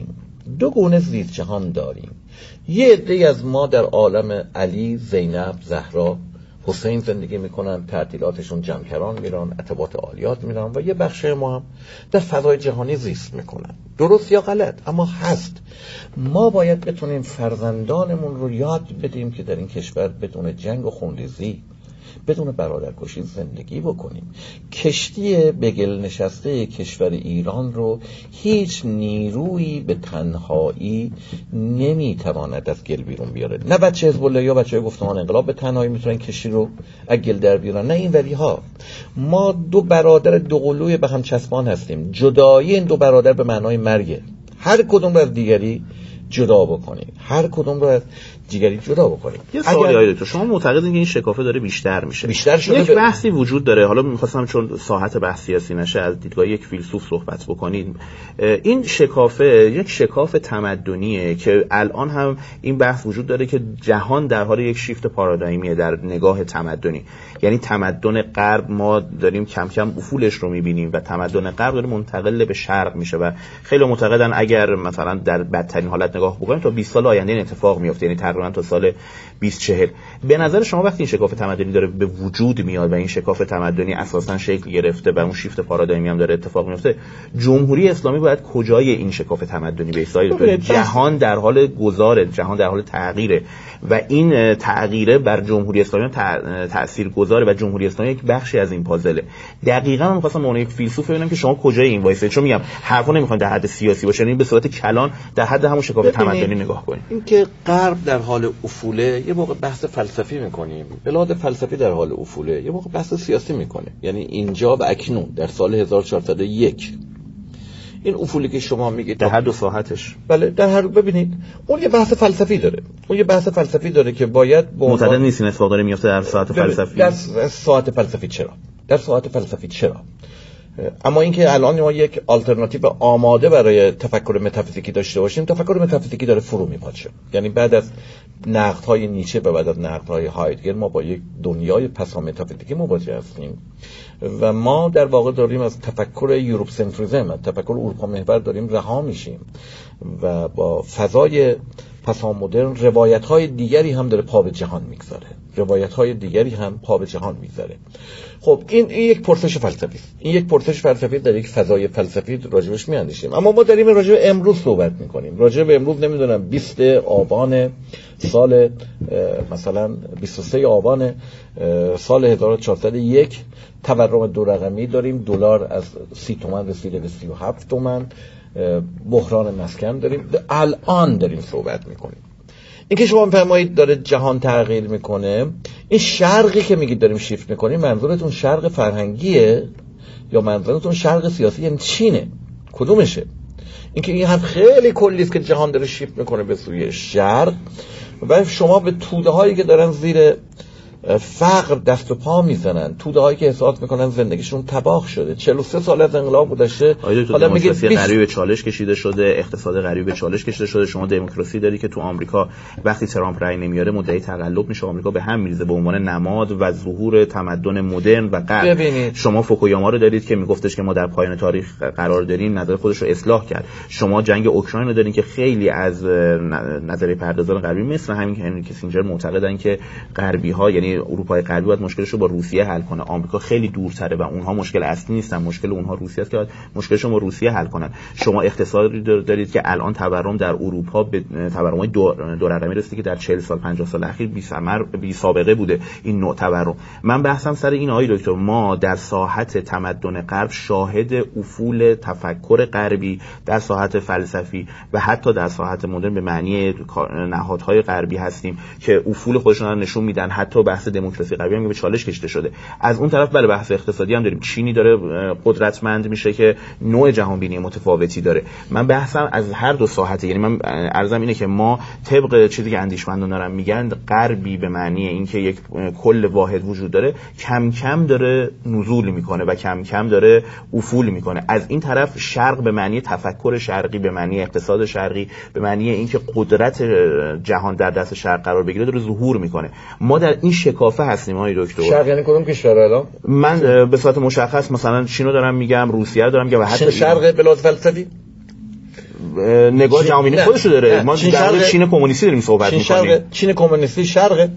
داریم. یه عده‌ای از ما در عالم علی، زینب، زهرا، حسین زندگی میکنن، تعطیلاتشون جمکران میرن، عتبات عالیات میرن، و یه بخش ما هم در فضای جهانی زیست میکنن. درست یا غلط اما هست. ما باید بتونیم فرزندانمون رو یاد بدیم که در این کشور بدون جنگ و خونریزی، بدون برادرکشی زندگی بکنیم. کشتی به گل نشسته کشور ایران رو هیچ نیرویی به تنهایی نمیتواند از گل بیرون بیاره. نه بچه حزب الله یا بچه گفتمان انقلاب به تنهایی میتونن کشتی رو از گل در بیارن، نه این ولی ها. ما 2 برادر دوقلوی به هم چسبان هستیم. جدایی این 2 برادر به معنای مرگه. هر کدوم رو از دیگری جدا بکنیم. یه سوالی دکتر، شما معتقدین که این شکافه داره بیشتر میشه؟ بیشتر شده. یک بحثی وجود داره، حالا می‌خواستم چون ساحت بحث سیاسی نشه از دیدگاه یک فیلسوف صحبت بکنید. این شکافه یک شکاف تمدنیه که الان هم این بحث وجود داره که جهان در حال یک شیفت پارادایمیه در نگاه تمدنی. یعنی تمدن غرب ما داریم کم کم افولش رو می‌بینیم و تمدن غرب داره منتقل به شرق میشه و خیلی معتقدن اگر مثلا در بدترین حالت نگاه بکنیم تا 20 سال آینده این اتفاق میفته، یعنی تقریبا تا سال 2040. به نظر شما وقتی این شکاف تمدنی داره به وجود میاد و این شکاف تمدنی اساسا شکل گرفته و اون شیفت پارادایمی هم داره اتفاق میفته، جمهوری اسلامی باید کجای این شکاف تمدنی بیسته؟ جهان در حال گذاره، جهان در حال تغییره و این تغییره بر جمهوری اسلامی تاثیرگذاره و جمهوری اسلامی یک بخشی از این پازله. دقیقاً من می‌خواستم به عنوان یک فیلسوف ببینم که شما کجای این وایسید، چون میگم حرفا نمیخوام در حد سیاسی باشه، یعنی به صورت کلان در حد همون شکاف تمدنی نگاه کنیم. این که غرب در حال افوله یه موقع بحث فلسفی میکنیم، بلاد فلسفی در حال افوله یه موقع بحث سیاسی میکنه. یعنی اینجا و اکنون در سال 1401 این افولی که شما میگید در هر 2 ساعتش، بله در هر، ببینید اون یه بحث فلسفی داره، که باید معتقد نیستین اتفاق داره میفته در ساعت فلسفی؟ در ساعت فلسفی چرا؟ اما اینکه الان ما یک آلترناتیو آماده برای تفکر متافیزیکی داشته باشیم، تفکر متافیزیکی داره فرو میپاشه. یعنی بعد از نقدهای نیچه و بعد از نقدهای هایدگر ما با یک دنیای پسا متافیزیکی مواجه هستیم و ما در واقع داریم از تفکر یوروپ سنتریزم، تفکر اروپا محور داریم رها میشیم و با فضای پسا مدرن روایت‌های دیگری هم داره پا به جهان میگذاره. خب این یک پرسش فلسفی است. این یک پرسش فلسفی در یک فضای فلسفی راجبش میاندیشیم. اما ما داریم راجع به امروز صحبت میکنیم. راجع به امروز نمیدونم 20 آبان سال مثلا 23 آبان سال 1401 تورم 2 رقمی داریم. دلار از 30 تومن رسیده به 37 تومن. بحران مسکن داریم، الان داریم صحبت میکنیم. این که شما میفرمایید داره جهان تغییر میکنه، این شرقی که میگید داریم شیفت میکنیم، منظورتون شرق فرهنگیه یا منظورتون شرق سیاسی، یعنی چینه؟ کدومشه؟ اینکه این هم خیلی کلی است که جهان داره شیفت میکنه به سوی شرق و شما به توده هایی که دارن زیر فقر دست و پا میزنن، توده هایی که احساس میکنن زندگیشون تباه شده. 43 سال از انقلاب گذشته، حالا میگه غریبی به چالش کشیده شده، اقتصاد غریبی به چالش کشیده شده. شما دموکراسی داری که تو آمریکا وقتی ترامپ رأی نمیاره مدعی تقلب میشه، آمریکا به هم میریزه به عنوان نماد و ظهور تمدن مدرن و غرب. شما فوکویاما رو دارید که میگفتش که ما در پایان تاریخ قرار داریم، نظر خودش رو اصلاح کرد. شما جنگ اوکراین رو دارین که خیلی از نظریه پردازان غربی مثل همین هنری کیسینجر معتقدن که غربی ها، یعنی اروپای غربی، باید مشکلش رو با روسیه حل کنه. آمریکا خیلی دورتره و اونها مشکل اصلی نیستن، مشکل اونها روسیه است که باید مشکلشون با روسیه حل کنن. شما اقتصادی دارید که الان تورم در اروپا به تورم‌های دو رقمی رسیده که در 40 سال 50 سال اخیر بی سابقه بوده این نوع تورم. من بحثم سر این آقای دکتر، ما در ساحت تمدن غرب شاهد افول تفکر غربی در ساحت فلسفی و حتی در ساحت مدرن به معنی نهادهای غربی هستیم که افول خودشون رو نشون میدن. حتی بحث دموکراسی غربی هم به چالش کشیده شده. از اون طرف بله بحث اقتصادی هم داریم. چینی داره قدرتمند میشه که نوع جهان بینی متفاوتی داره. من بحثم از هر دو ساحته، یعنی من عرضم اینه که ما طبق چیزی که اندیشمندان دارن میگن غربی به معنی اینکه یک کل واحد وجود داره کم کم داره نزول میکنه و کم کم داره افول میکنه. از این طرف شرق به معنی تفکر شرقی، به معنی اقتصاد شرقی، به معنی اینکه قدرت جهان در دست شرق قرار بگیره داره ظهور میکنه. ما در این شکافه هستیم آقای دکتر. شرق یعنی کدوم کشور الان؟ من به صورت مشخص مثلا چین رو دارم میگم، روسیه رو دارم میگم و حتی شرق به لحاظ فلسفی نگاه جهانی خودشو داره. ما در مورد چین کمونیستی داریم صحبت میکنیم. چین کمونیستی شرقه؟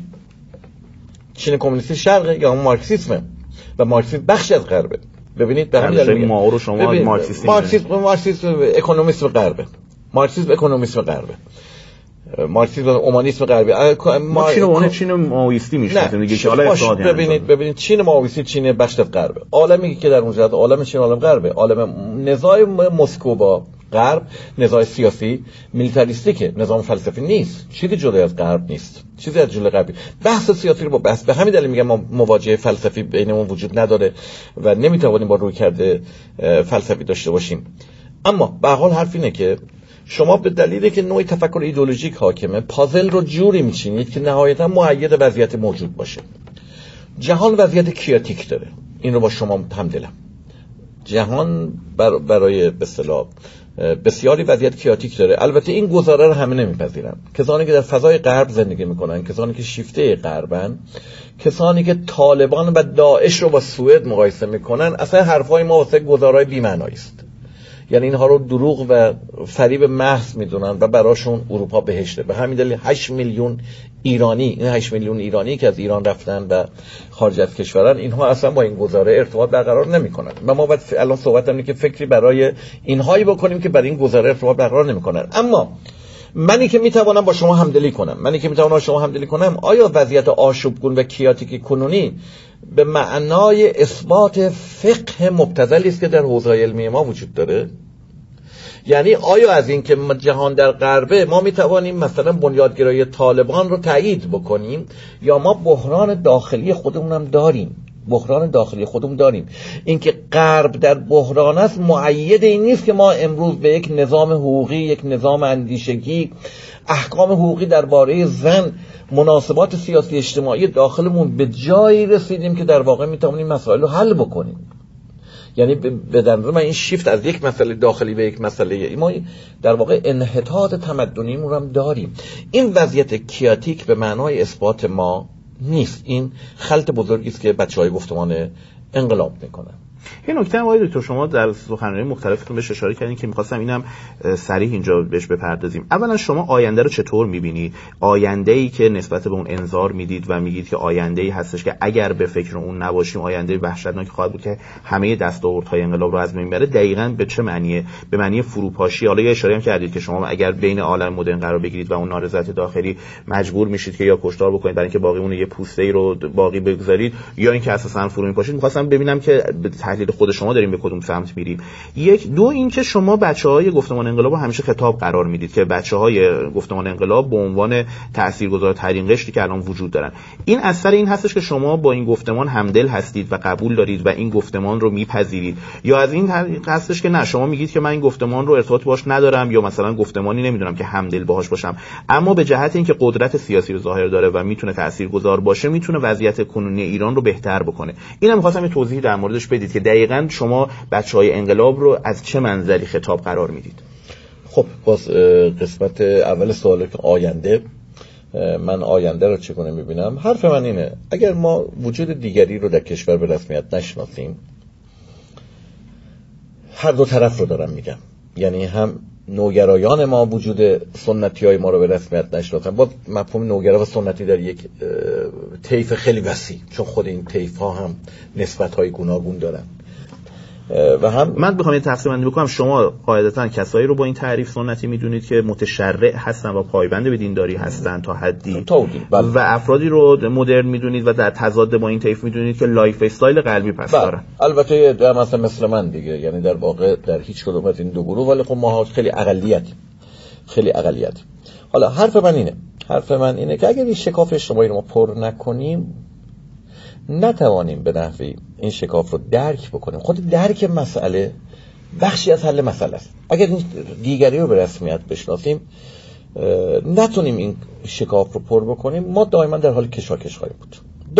چین کمونیستی شرقه یا مارکسیسمه؟ و مارکسیسم بخشی از غربه. ببینید به همین دلیل ما رو شما مارکسیستی مارکسیسم اکونومیسم غربه. مارکسیسم اکونومیسم غربه. مارکسیسم اومانیسم غربی. ما چین ماویستی میشناسیم دیگه که حالا اقتصاد. ببینید چین ماویستی، چین بخش از غربه. عالمی که در اونجا عالم چین عالم غربه. عالم نزاع مسکو با غرب نزاع سیاسی میلیتاریستیکه، نظام فلسفی نیست. چیزی جدا از غرب نیست، چیزی از جلوی غربی. بحث سیاسی رو با بحث، به همین دلیل میگم ما مواجهه فلسفی بینمون وجود نداره و نمیتوانیم با رویکرد فلسفی داشته باشیم. اما به هر حال حرف اینه که شما به دلیلی که نوع تفکر ایدئولوژیک حاکمه، پازل رو جوری میچینید که نهایتا مؤید وضعیت موجود باشه. جهان وضعیت کیاتیک داره، این رو با شما همدلم. جهان برای به اصطلاح بسیاری وضعیت کیاتیک داره. البته این گزاره رو همه نمیپذیرن. کسانی که در فضای غرب زندگی میکنن، کسانی که شیفته غربن، کسانی که طالبان و داعش رو با سوئد مقایسه میکنن، اصلا حرفای ما واسه گزارهای بی‌معنایی است. یعنی اینها رو دروغ و فریب محض میدونن و براشون اروپا بهشته. به همین دلیل 8 میلیون ایرانی، این 8 میلیون ایرانی که از ایران رفتن و خارج از کشورن، اینها اصلا با این گزاره ارتباط برقرار نمیکنن. و ما باید الان صحبت اینه که فکری برای اینهایی بکنیم که برای این گزاره ارتباط برقرار نمیکنن. اما منی که میتوانم با شما همدلی کنم، آیا وضعیت آشوبگون و کیاتیک کنونی به معنای اثبات فقه مبتذلی است که در حوزه علمی ما وجود داره؟ یعنی آیا از این که جهان در غربه ما میتوانیم مثلا بنیادگرایی طالبان رو تایید بکنیم، یا ما بحران داخلی خودمون هم داریم؟ اینکه غرب در بحران است مؤید این نیست که ما امروز به یک نظام حقوقی، یک نظام اندیشگی، احکام حقوقی درباره زن، مناسبات سیاسی اجتماعی داخلمون به جایی رسیدیم که در واقع میتونیم مسائل رو حل بکنیم. یعنی به نظر من این شیفت از یک مسئله داخلی به یک مسئله، ما در واقع انحطاط تمدنیمون هم داریم. این وضعیت کیاتیک به معنای اثبات ما نیست. این خلط بزرگی است که بچهای گفتمان انقلاب میکنن. یه نکته آقای دکتر، شما در سخنرانی مختلفتون بهش اشاره کردین که می‌خواستم اینم صریح اینجا بهش بپردازیم. اولا شما آینده رو چطور می‌بینید؟ آینده‌ای که نسبت به اون انذار میدید و میگید که آینده‌ای هستش که اگر به فکر اون نباشیم آینده وحشتناکی خواهد بود که همه دستاوردهای انقلاب رو از بین میبره، دقیقاً به چه معنیه؟ به معنی فروپاشی. حالا یه اشاره هم کردید که شما اگر بین عالم مدرن قرار بگیرید و اون نارضایتی داخلی مجبور میشید که یا کشتار بکنید برای اینکه باقی اون یه پوسته‌ای رو باقی بگذارید، یا اینکه اساساً فرو میپاشید. می‌خواستم ببینم که تحلیل خود شما داریم به کدوم سمت میریم. یک دو این که شما بچهای گفتمان انقلاب همیشه خطاب قرار میدید که بچهای گفتمان انقلاب به عنوان تاثیرگذارترین قشری که الان وجود دارن. این اثر این هستش که شما با این گفتمان همدل هستید و قبول دارید و این گفتمان رو میپذیرید، یا از این هستش که نه شما میگید که من این گفتمان رو ارتباط باش ندارم یا مثلا گفتمانی نمیدونم که همدل باهاش باشم، اما به جهت اینکه قدرت سیاسی رو ظاهر داره و میتونه تاثیرگذار باشه میتونه وضعیت کنونی ایران رو بهتر بکنه. اینم می‌خواستم یه توضیح در موردش بدید که دقیقاً شما بچهای انقلاب رو از چه منظری خطاب قرار میدید. خب باز قسمت اول سوال که آینده، من آینده رو چگونه میبینم، حرف من اینه اگر ما وجود دیگری رو در کشور به رسمیت نشناسیم، هر دو طرف رو دارم میگم، یعنی هم نوگرایان ما وجود سنتی های ما رو به رسمیت نشناسن. با مفهوم نوگرا و سنتی در یک طیف خیلی وسیع، چون خود این طیف ها هم نسبت های گوناگون دارن و هم من بخوام یه تقسیم بندی بکنم، شما قاعدتاً کسایی رو با این تعریف سنتی میدونید که متشرع هستن و پایبند به دینداری هستن تا حدی و افرادی رو مدرن میدونید و در تضاد با این طیف میدونید که لایف استایل قلبی پس دارن. البته در مثل من دیگه، یعنی در واقع در هیچ کدوم از این دو گروه، ولی خب ما خیلی اقلیت. حالا حرف من اینه که اگر این شکاف اجتماعی رو ما پر نکنیم، نتوانیم به نحوی این شکاف رو درک بکنیم. خود درک مسئله بخشی از حل مسئله است. اگر این دیگری رو به رسمیت بشناسیم، نتونیم این شکاف رو پر بکنیم، ما دائما در حال کشاکش خواهیم بود.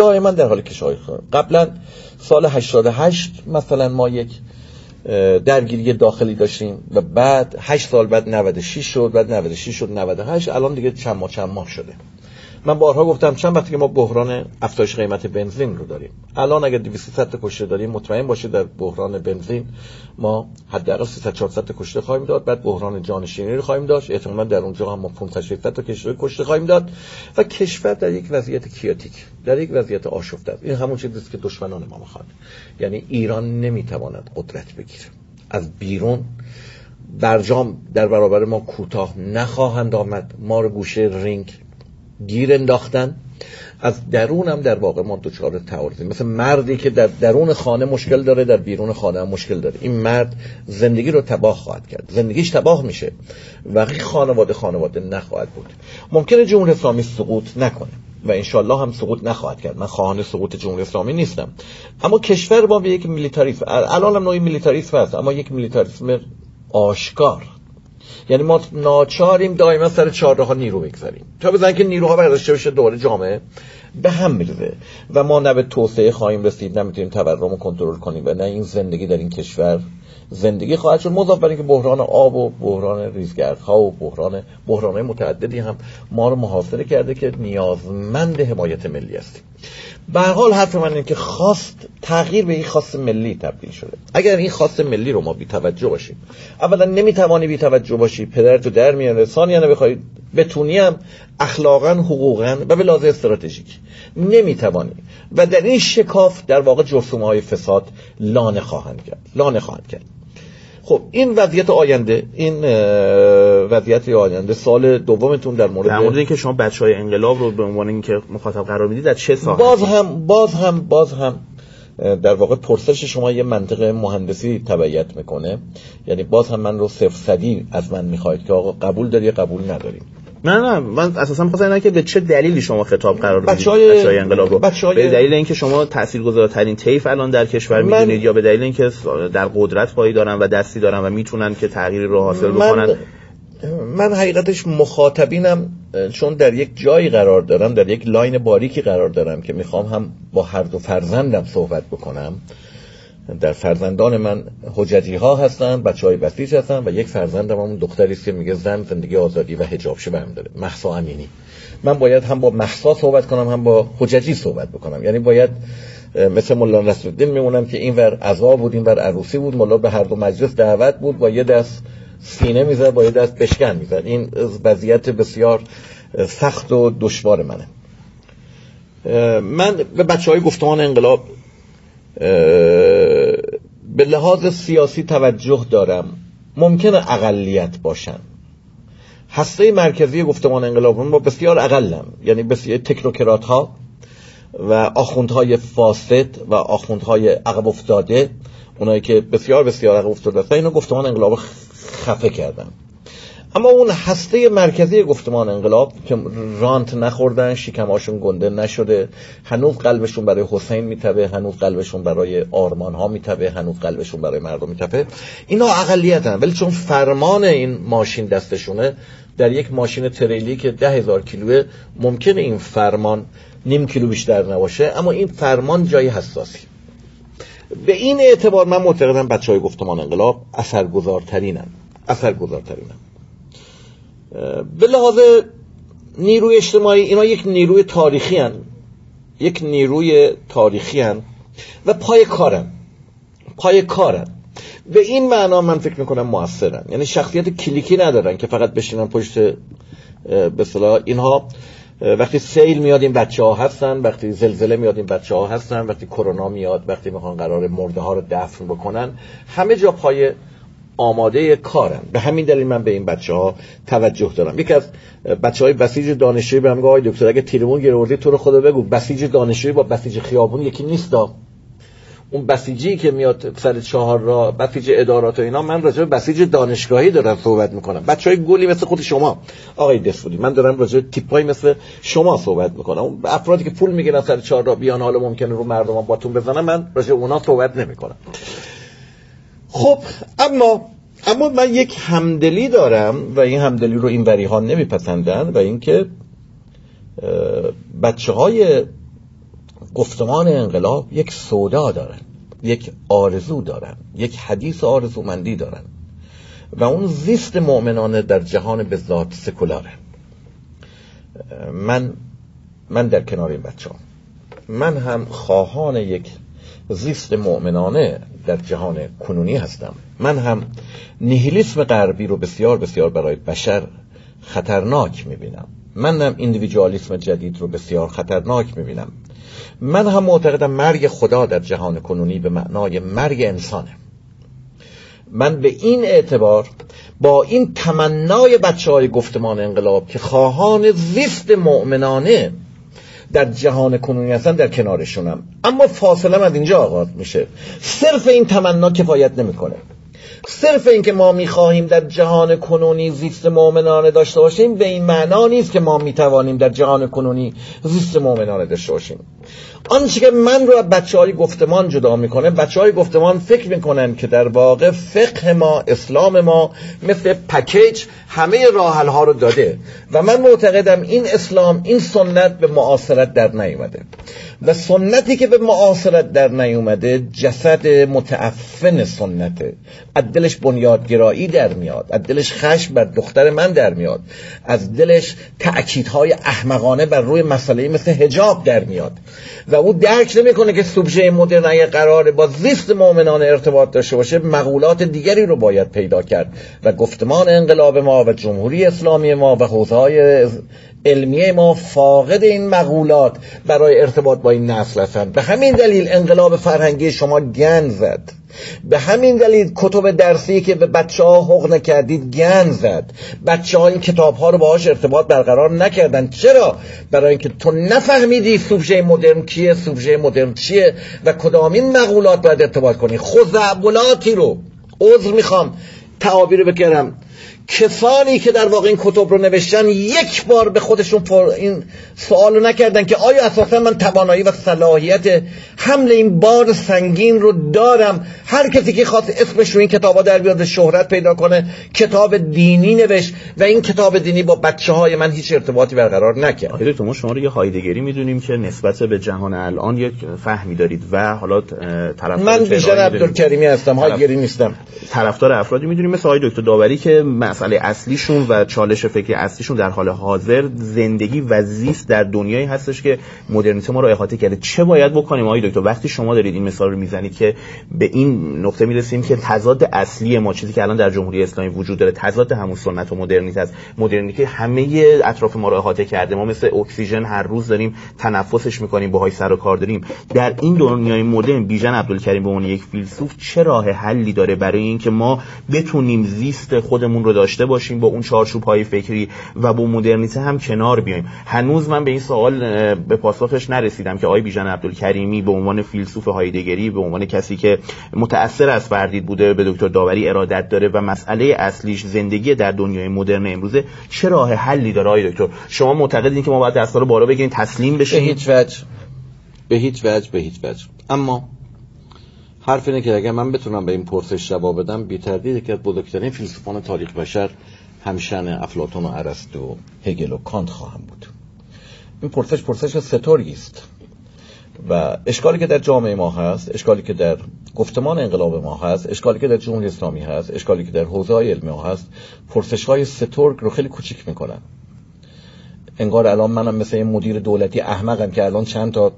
قبلا سال 88 مثلا ما یک درگیری داخلی داشتیم و بعد 8 سال بعد 96 شد، بعد 96 شد 98، الان دیگه چند ماه شده. من بارها گفتم چند وقتی که ما بحران افزایش قیمت بنزین رو داریم، الان اگر 200 تا کشته داریم، مطمئن باشید در بحران بنزین ما حداقل 300 400 تا کشته خواهیم داد، بعد بحران جانشینی رو خواهیم داشت، احتمالاً در اونجا هم ما 500 600 تا کشته خواهیم داد و کشور در یک وضعیت کیاتیک، در یک وضعیت آشفته است. این همون چیزی است که دشمنان ما میخوان. یعنی ایران نمیتواند قدرت بگیره، از بیرون برجام در برابر ما کوتاه نخواهند آمد، ما رو گوشه رینگ گیر انداختن. از درون هم در واقع ما دچار تعارضیم، مثل مردی که در درون خانه مشکل داره، در بیرون خانه هم مشکل داره. این مرد زندگی رو تباه خواهد کرد، زندگیش تباه میشه و خانواده نخواهد بود. ممکنه جمهوری اسلامی سقوط نکنه و انشالله هم سقوط نخواهد کرد، من خواهان سقوط جمهوری اسلامی نیستم، اما کشور ما به یک میلیتاریسم، الان هم نوعی میلیتاریسم هست، اما یک میلیتاریسم آشکار. یعنی ما ناچاریم دائما سر چهارراه نیرو بگذاریم تا بزنن که نیروها برداشته بشه، دوباره جامعه به هم میریزه و ما نه به توسعه خواهیم رسید، نه میتونیم تورم رو کنترل کنیم و نه این زندگی در این کشور زندگی خواهد شد. مضاف بر اینکه بحران آب و بحران ریزگردها و بحران‌های متعددی هم ما رو محاصره کرده که نیازمند حمایت ملی هستیم. به هر حال حرف من اینه که خواست تغییر به این خواست ملی تبدیل شده. اگر این خواست ملی رو ما بی توجه باشیم، اولا نمیتوانی بی توجه باشی، پدرت رو در میاره، ثانیاً بخوای بتونیم اخلاقاً، حقوقاً و به لحاظ استراتژیک نمیتوانی و در این شکاف در واقع جرثومه‌های فساد لانه خواهند کرد. خب این وضعیت آینده سال دومتون در مورد اینکه شما بچهای انقلاب رو به عنوان اینکه مخاطب قرار میدید در چه ساحتی؟ باز هم در واقع پرسش شما یه منطق مهندسی تبعیت میکنه، یعنی باز هم من رو صفر صدی از من میخواید که آقا قبول داری یا قبول نداری. نه من اساسا می‌خواستم اینه که به چه دلیلی شما خطاب قرار میدید بچهای انقلاب رو؟ به دلیل اینکه شما تاثیرگذارترین طیف الان در کشور میدونید یا به دلیل اینکه در قدرت پایی دارن و دستی دارن و میتونن که تغییری رو حاصل بکنن؟ من حقیقتش مخاطبینم، چون در یک جایی قرار دارم، در یک لاین باریکی قرار دارم که میخوام هم با هر دو فرزندم صحبت بکنم. در فرزندان من حجتی ها هستن، بچهای بسیج هستن و یک فرزندم همون دختری است که میگه زن زندگی آزادی و حجابشه برام داره، مهسا امینی. من باید هم با مهسا صحبت کنم هم با حجتی صحبت بکنم، یعنی باید مثل مولانا نصرالدین میمونم که این ور عزا بود این ور عروسی بود، مولا به هر دو مجلس دعوت بود، با یه دست سینه میزد با یه دست بشکن میزد. این وضعیت بسیار سخت و دشوار منه. من به بچهای گفتمان انقلاب به لحاظ سیاسی توجه دارم، ممکنه اقلیت باشن. هسته مرکزی گفتمان انقلاب ما بسیار اقلم، یعنی بسیار تکنوکرات ها و آخوندهای فاسد و آخوندهای عقب افتاده، اونایی که بسیار بسیار عقب افتاده هستن، اینو گفتمان انقلاب خفه کردن. اما اون هسته مرکزی گفتمان انقلاب که رانت نخوردن، شکماشون گنده نشده، هنوز قلبشون برای حسین میتپه، هنوز قلبشون برای آرمان ها میتپه، هنوز قلبشون برای مردم میتپه، اینا اقلیتن. ولی چون فرمان این ماشین دستشونه، در یک ماشین تریلی که 10,000 کیلوه ممکنه این فرمان نیم کیلو بیشتر نباشه، اما این فرمان جای حساسی. به این اعتبار من معتقدم بچهای گفتمان انقلاب اثرگذارترینن. به لحاظ نیروی اجتماعی اینا یک نیروی تاریخی هن و پای کارن. به این معنا من فکر میکنم موثرن، یعنی شخصیت کلیکی ندارن که فقط بشینن پشت به اصطلاح اینها. وقتی سیل میاد این بچه‌ها هستن، وقتی زلزله میاد این بچه‌ها هستن، وقتی کرونا میاد، وقتی میخوان قرار مرده ها رو دفن بکنن، همه جا پای آماده کارن. به همین دلیل من به این بچه‌ها توجه دارم. یکی از بچه‌های بسیج دانشجویی بهم گفت آقای دکتر اگه تیرمون گرفتی تو رو خدا بگو بسیج دانشجویی با بسیج خیابون یکی نیستا. اون بسیجی که میاد سر چهار راه، بسیج ادارات و اینا، من راجع به بسیج دانشگاهی دارم صحبت میکنم. بچهای گلی مثل خود شما آقای دسفولی، من دارم راجع به تیپای مثل شما صحبت میکنم. اون افرادی که پول میگیرن سر چهار راه بیان، حالا ممکنه رو مردم باتون بزنن، من راجع به اونا صحبت نمیکنم. خب اما من یک همدلی دارم و این همدلی رو این وری‌ها نمیپسندن، و اینکه بچه‌های گفتمان انقلاب یک سودا دارن، یک آرزو دارن، یک حدیث آرزومندی دارن و اون زیست مؤمنانه در جهان به ذات سکولاره. من در کنار این بچه‌ها، من هم خواهان یک زیست مؤمنانه در جهان کنونی هستم. من هم نیهیلیسم غربی رو بسیار بسیار برای بشر خطرناک میبینم. من هم ایندیویدوالیسم جدید رو بسیار خطرناک میبینم. من هم معتقدم مرگ خدا در جهان کنونی به معنای مرگ انسانه. من به این اعتبار با این تمنای بچه‌های گفتمان انقلاب که خواهان زیست مؤمنانه در جهان کنونی هستن در کنارشونم. اما فاصله از اینجا آغاز میشه. صرف این تمنا کفایت نمیکنه. صرف این که ما میخواهیم در جهان کنونی زیست مؤمنانه داشته باشیم به این معنا نیست که ما میتوانیم در جهان کنونی زیست مؤمنانه داشته باشیم. آنچه که من رو از بچه‌های گفتمان جدا میکنه، بچه‌های گفتمان فکر میکنن که در واقع فقه ما، اسلام ما مثل پکیج همه راه حل ها رو داده و من معتقدم این اسلام، این سنت به معاصرت در نیومده و سنتی که به معاصرت در نیومده جسد متعفن سنته. از دلش بنیادگرایی در میاد، از دلش خشم بر دختر من در میاد، از دلش تأکیدهای احمقانه بر روی مسئله مثل حجاب در میاد و او درک نمیکنه که سوبژه مدرن اگه قراره با زیست مؤمنانه ارتباط داشته باشه مقولات دیگری رو باید پیدا کرد و گفتمان انقلاب ما و جمهوری اسلامی ما و حوزه‌های علمیه ما فاقد این مقولات برای ارتباط با این نسل هستند. به همین دلیل انقلاب فرهنگی شما گند زد، به همین دلیل کتب درسی که به بچه‌ها حقن کردید گند زد. بچه‌ها این کتاب‌ها رو باهاش ارتباط برقرار نکردن. چرا؟ برای اینکه تو نفهمیدی سوبژه مدرن کیه، سوبژه مدرن چیه و کدامین مقولات باید ارتباط کنی. خزعبلاتی رو، عذر میخوام تعابیر بکرم، کسانی که در واقع این کتب رو نوشتن یک بار به خودشون این سوال رو نکردن که آیا اساسا من توانایی و صلاحیت حمل این بار سنگین رو دارم. هر کسی که خواست اسمش رو این کتابا در بیاد شهرت پیدا کنه کتاب دینی نوشت و این کتاب دینی با بچه‌های من هیچ ارتباطی برقرار نکرد. آقای دکتر، ما شما رو یه هایدگری میدونیم که نسبت به جهان الان یک فهمی دارید و حالا طرفدار من بیشتر عبدالکریمی هستم، هایدگری نیستم. طرفدار افرادی میدونیم مثل آقای دکتر داوری که مسئله اصلیشون و چالش فکری اصلیشون در حال حاضر زندگی و زیست در دنیایی هستش که مدرنیته ما رو احاطه کرده. چه باید بکنیم آقای دکتر وقتی شما دارید این مثال رو میزنید که به این نقطه میرسیم که تضاد اصلی ما، چیزی که الان در جمهوری اسلامی وجود داره، تضاد همون سنت و مدرنیته است. مدرنیته همه اطراف ما رو احاطه کرده، ما مثل اکسیژن هر روز داریم تنفسش میکنیم، باهاش سر و کار داریم. در این دنیای مدرن بیژن عبدالکریم به عنوان یک فیلسوف چه راه حلی داره برای اینکه ما بتونیم زیست خودمون رو داشته باشیم با اون چارچوب‌های فکری و با مدرنیته هم کنار بیایم. هنوز من به این سوال به پاسخش نرسیدم که آقای بیژن عبدالکریمی به عنوان فیلسوف هایدگری، به عنوان کسی که متأثر از فردید بوده، به دکتر داوری ارادت داره و مسئله اصلیش زندگی در دنیای مدرن امروزه، چه راه حلی داره آقای دکتر؟ شما معتقدین که ما باید دستا رو بالا بگیریم تسلیم بشیم؟ به هیچ وجه. اما حرف اینه که اگر من بتونم به این پرسش جواب بدم، بی تردید که از بزرگترین فیلسوفان تاریخ بشر همشن افلاطون و ارسطو و هگل و کانت خواهم بود. این پرسش ستوری است و اشکالی که در جامعه ما هست، اشکالی که در گفتمان انقلاب ما هست، اشکالی که در جمهوری اسلامی هست، اشکالی که در حوزه‌های علمی ها هست، پرسش‌های ستورگ رو خیلی کوچیک میکنن. انگار الان منم مثل این مدیر دولتی احمقم که الان چند تا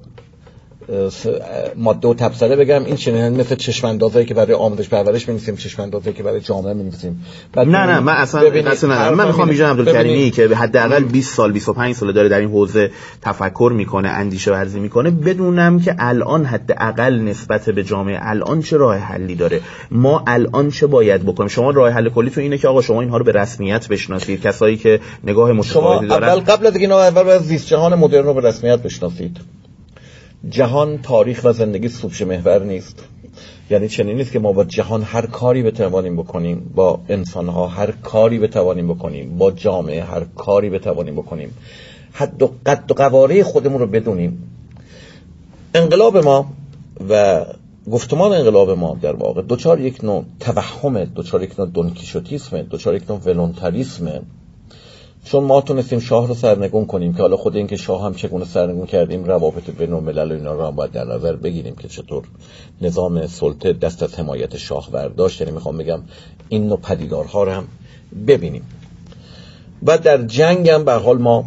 ماده و تبصره بگم این چنین مثل چشم اندازایی که برای آموزش پرورش می‌نویسیم، چشم اندازایی که برای جامعه می‌نویسیم. نه من اصلا من میخوام بیژن عبدالکریمی که حداقل 20 سال 25 سال داره در این حوزه تفکر میکنه، اندیشه ورزی میکنه، بدونم که الان حداقل نسبت به جامعه الان چه راه حلی داره، ما الان چه باید بکنیم. شما راه حل کلیتون اینه که آقا شما اینها رو به رسمیت بشناسید، کسایی که نگاه متفاوتی دارن. قبل از اینکه اول زیست جهان مدرن رو به رسمیت بشناسید. جهان تاریخ و زندگی سوچه محور نیست. یعنی چنین نیست که ما با جهان هر کاری بتوانیم بکنیم، با انسانها هر کاری بتوانیم بکنیم، با جامعه هر کاری بتوانیم بکنیم، حد و قد و قواره خودمون رو بدونیم. انقلاب ما و گفتمان انقلاب ما در واقع دوچار یک نوع توهمه، دوچار یک نوع دونکیشوتیسمه، دوچار یک نوع ولونتاریسمه. چون ما تونستیم شاه رو سرنگون کنیم که حالا خود این که شاه هم چگونه سرنگون کردیم، روابط بین الملل و اینا رو هم باید در نظر بگیریم که چطور نظام سلطه دست از حمایت شاه برداشت. یعنی میخوام بگم این نوع پدیدارها رو هم ببینیم. و در جنگ هم به حال ما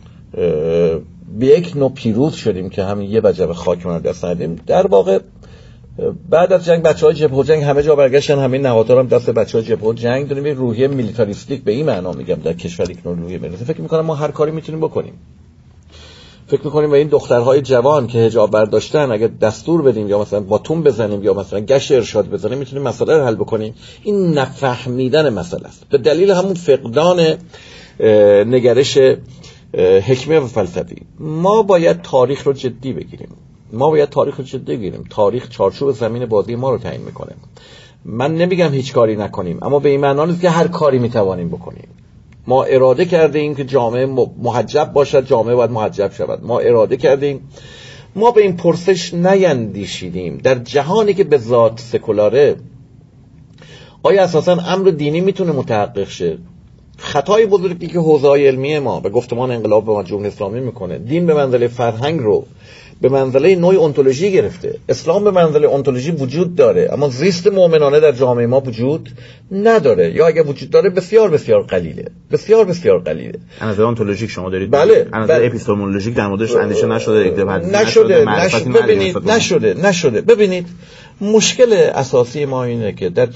به یک نوع پیروز شدیم که همین یه وجب خاک ما دست ندیم. در واقع بعد از جنگ بچه‌های جبهه جنگ همه جا برگشتن، همه نوادار هم دست بچه‌های جبهه جنگ داریم. یه روحیه میلیتاریستیک به این معنا میگم در کشوری که روحیه میلیتاریستیک. فکر می‌کنم ما هر کاری میتونیم بکنیم. فکر می‌کنیم و این دخترهای جوان که حجاب برداشتن اگه دستور بدیم یا مثلا باتون بزنیم یا مثلا گشت ارشاد بزنیم میتونیم مسئله رو حل بکنیم. این نفهمیدن مسئله است به دلیل همون فقدان نگرش حکمه و فلسفی. ما باید تاریخ رو جدی بگیریم. تاریخ چارچوب زمین بازی ما رو تعیین میکنه. من نمیگم هیچ کاری نکنیم، اما به این معنا نیست که هر کاری میتوانیم بکنیم. ما اراده کرده ایم که جامعه محجب باشد، جامعه باید محجب شود. ما اراده کردیم، ما به این پرسش نیندیشیدیم در جهانی که به ذات سکولاره آیا اساساً امر دینی میتونه متحقق شه؟ خطای بزرگی که حوزه‌های علمی ما به گفتمان انقلاب و جمهوری اسلامی میکنه، دین به منزله فرهنگ رو به منزله نوع ontoloژی گرفته. اسلام به منزله ontoloژی وجود داره، اما زیست مؤمنانه در جامعه ما وجود نداره، یا اگه وجود داره بسیار بسیار قلیله. از نظر ontoloژیک شما دارید؟ بله. از نظر اپیستمولوژیک در موردش اندیشه نشده. ببینید مشکل اساسی ما اینه که در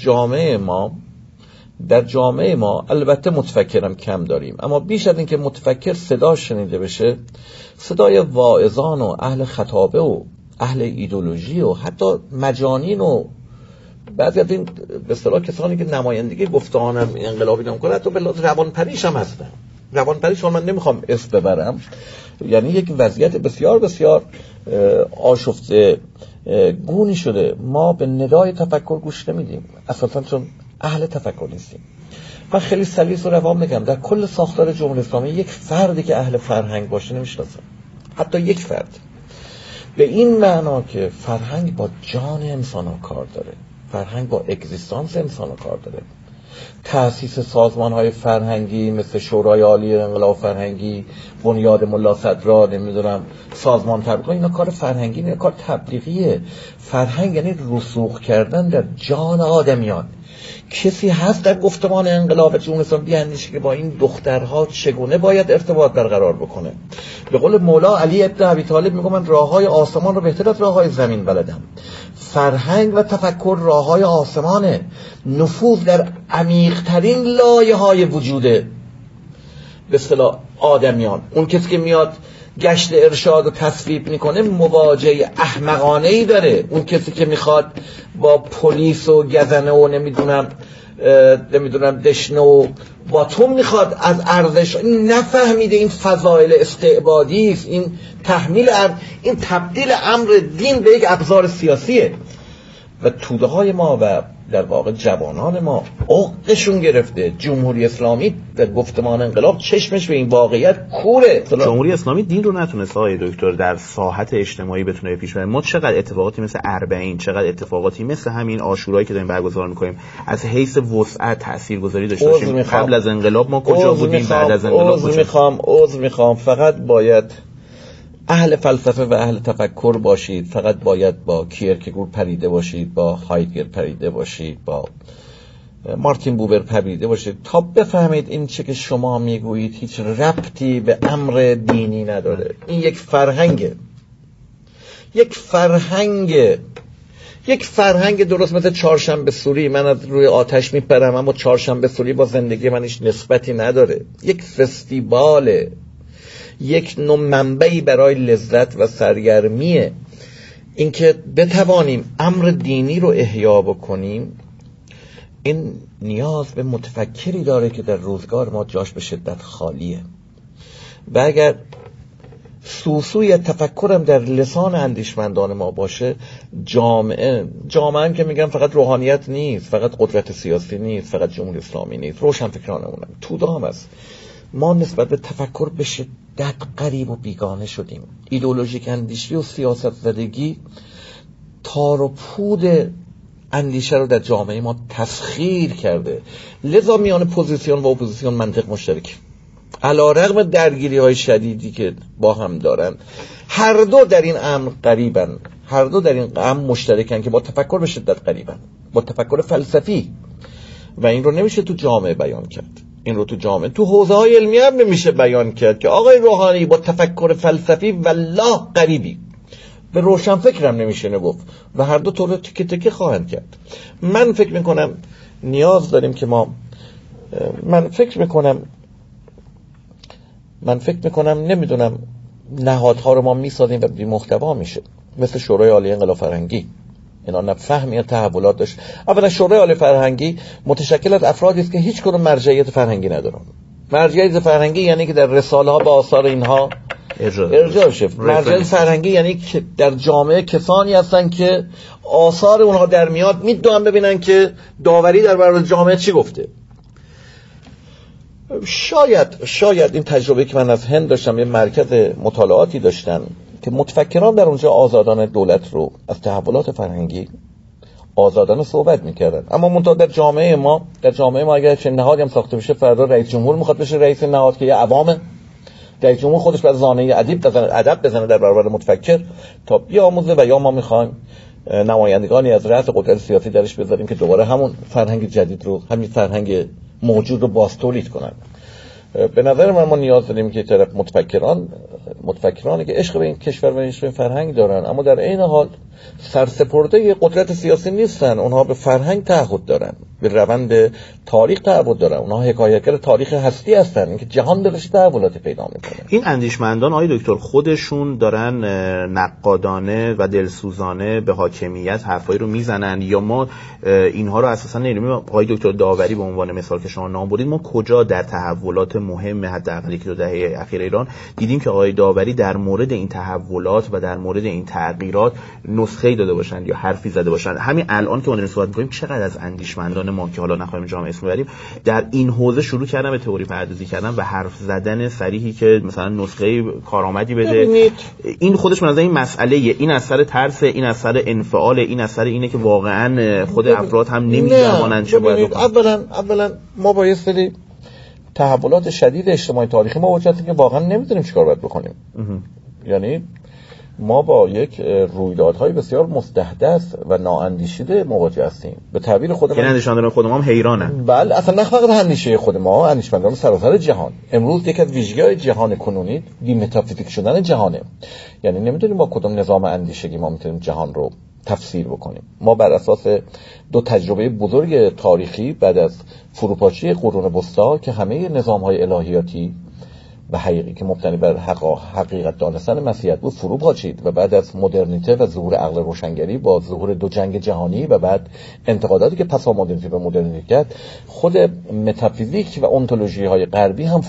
جامعه ما البته متفکرم کم داریم، اما بیش از این که متفکر صدا شنیده بشه، صدای واعظان و اهل خطابه و اهل ایدئولوژی و حتی مجانین و بعضی از این به اصطلاح کسانی که نمایندگی گفتمان انقلابی نمی‌کنن حتی به روانپریش هم هستن. روانپریش من نمیخوام اسم ببرم، یعنی یک وضعیت بسیار بسیار آشفته گونی شده. ما به ندای تفکر گوش نمیدیم اساساً، چون اهل تفکر نیستیم. من خیلی سلیس و روان میگم در کل ساختار جمهوری اسلامی یک فردی که اهل فرهنگ باشه نمیشناسم، حتی یک فرد. به این معنا که فرهنگ با جان انسان ها کار داره، فرهنگ با اگزیستانس انسان ها کار داره. تأسیس سازمان‌های فرهنگی مثل شورای عالی انقلاب فرهنگی، بنیاد ملا صدرا، نمیدونم سازمان تبلیغ، اینا کار فرهنگی نه، کار تبلیغیه. فرهنگ یعنی رسوخ کردن در جان آدمیان. کسی هست در گفتمان انقلاب جمهوری اسلامی بیاندیشه که با این دخترها چگونه باید ارتباط برقرار بکنه؟ به قول مولا علی ابن ابی طالب میگه من راههای آسمان رو بهتر از راههای زمین بلدم. فرهنگ و تفکر راههای آسمانه، نفوذ در عمیق‌ترین لایه‌های وجوده به اصطلاح آدمیان. اون کسی که میاد گشت ارشاد و تصویب میکنه مواجهه احمقانه‌ای داره. اون کسی که میخواد با پلیس و گزنه و نمیدونم نمیدونم دشنه و باتوم میخواد از ارزش نفهمیده این فضایل استعبادی است، این تحمیل این تبدیل امر دین به یک ابزار سیاسیه و توده های ما و در واقع جوانان ما عقدشون گرفته. جمهوری اسلامی در گفتمان انقلاب چشمش به این واقعیت کوره. جمهوری اسلامی دین رو نتونست آقای دکتر در ساحت اجتماعی بتونه پیش بره. ما چقدر اتفاقاتی مثل اربعین، چقدر اتفاقاتی مثل همین عاشورایی که داریم برگزار می‌کنیم از حیث وسعت تاثیرگذاری داشته باشیم. قبل از انقلاب ما کجا بودیم، بعد از انقلاب کجا؟ عذر میخوام فقط باید اهل فلسفه و اهل تفکر باشید، فقط باید با کیرکگور پریده باشید، با هایدگر پریده باشید، با مارتین بوبر پریده باشید تا بفهمید این چه که شما میگویید هیچ ربطی به امر دینی نداره. این یک فرهنگه، یک فرهنگ درست مثل چهارشنبه سوری. من از روی آتش میپرم اما چهارشنبه سوری با زندگی من هیچ نسبتی نداره. یک فستیواله، یک نوع منبعی برای لذت و سرگرمیه. اینکه بتوانیم امر دینی رو احیا بکنیم این نیاز به متفکری داره که در روزگار ما جاش به شدت خالیه و اگر سوسوی تفکرم در لسان اندیشمندان ما باشه، جامعه هم که میگم فقط روحانیت نیست، فقط قدرت سیاسی نیست، فقط جمهوری اسلامی نیست، روشنفکرانمونم توده هم است. ما نسبت به تفکر به شدت غریب و بیگانه شدیم. ایدئولوژیک اندیشی و سیاست زدگی تار و پود اندیشه رو در جامعه ما تسخیر کرده. لذا میان پوزیسیون و اپوزیسیون منطق مشترک، علی‌رغم درگیری‌های شدیدی که با هم دارن، هر دو در این امر قریبن، هر دو در این امر مشترکن که با تفکر به شدت قریبن، با تفکر فلسفی. و این رو نمیشه تو جامعه بیان کرد، این رو تو جامعه تو حوزه‌های علمی هم نمیشه بیان کرد که آقای روحانی با تفکر فلسفی والله قریبی. به روشنفکرم نمیشه نگفت و هر دو طور تکه تکه خواهند کرد. من فکر میکنم نیاز داریم که ما من فکر میکنم نمیدونم نهادها رو ما میسازیم و بی محتوا میشه، مثل شورای عالی انقلاب فرهنگی. اینا نه فهمی تحولات داشت. اولا شورای عالی فرهنگی متشکل از افرادی است که هیچ کدوم مرجعیت فرهنگی ندارن. مرجعیت فرهنگی یعنی که در رساله ها به آثار اینها ارجاع بشه. مرجعیت فرهنگی یعنی که در جامعه کسانی هستن که آثار اونها در میاد میدونن ببینن که داوری در برابر جامعه چی گفته. شاید این تجربه که من از هند داشتم، یه مرکز مطالعاتی داشتن که متفکران در اونجا آزادانه دولت رو از تحولات فرهنگی آزادانه صحبت میکردن. اما منتها در جامعه ما اگر چه نهادی هم ساخته بشه، فردا رئیس جمهور میخواد بشه رئیس نهاد که یه عوامه، رئیس جمهور خودش باید زانه ادب بزنه در برابر متفکر تا بیاموزه و یا ما میخوایم نمایندگانی از رأس قدرت سیاسی درش بذاریم که دوباره همون فرهنگ جدید رو، همین فرهنگ موجود رو باز تولید کنن. به نظر من ما نیاز داریم که طرف متفکرانی که عشق به این کشور و عشق به فرهنگ دارن اما در عین حال سرسپرده قدرت سیاسی نیستن. اونها به فرهنگ تعهد دارن، به روند تاریخ تعهد دارن، اونها حکایتگر تاریخ هستی هستن، اینکه جهان درش تحولاتی پیدا میکنه. این اندیشمندان آقای دکتر خودشون دارن نقادانه و دلسوزانه به حاکمیت حرفایی رو میزنن یا ما اینها رو اساسا نمیدونیم؟ آقای دکتر داوری به عنوان مثال که شما نام بردید، ما کجا در تحولات مهم حداقل یک دو دهه اخیر ایران دیدیم که آقای داوری در مورد این تحولات و در مورد این تغییرات نسخه‌ای داده باشند یا حرفی زده باشند؟ همین الان که ما داریم صحبت می‌کنیم چقدر از اندیشمندان ما که حالا نخواهیم جامعه اسم ببریم در این حوزه شروع کردن به تئوری پردازی کردن و حرف زدن صریحی که مثلا نسخه کارآمدی بده. این خودش من از این مسئله، این اثر ترس، این اثر انفعال، این اثر اینه که واقعا خود افراد هم نمی‌دونن چه باید بکنن. اولا ما با یه سری تحولات شدید اجتماعی تاریخی مواجه هستیم که واقعا نمی‌دونیم چیکار باید بکنیم. یعنی ما با یک رویدادهای بسیار مستحدث و نااندیشیده مواجه هستیم. به تعبیر خود من اندیشمندان خود ما هم حیرانن. بله، اصلا نه فقط اندیشه خود ما، اندیشمندان سراسر جهان. امروز یک از ویژگی‌های جهان کنونی دی‌متافیزیک شدن جهانه. یعنی نمی‌دونیم با کدوم نظام اندیشگی ما می‌تونیم جهان رو تفسیر بکنیم. ما بر اساس دو تجربه بزرگ تاریخی بعد از فروپاشی قرون وسطی که همه نظام‌های الهیاتی و حقیقی که مبتنی بر حقیقت دانستن مسیحیت بود فرو پاشید و بعد از مدرنیته و ظهور عقل روشنگری با ظهور دو جنگ جهانی و بعد انتقاداتی که پسا مدرنیته و مدرنیته کرد، خود متافیزیک و انتولوژی های غربی هم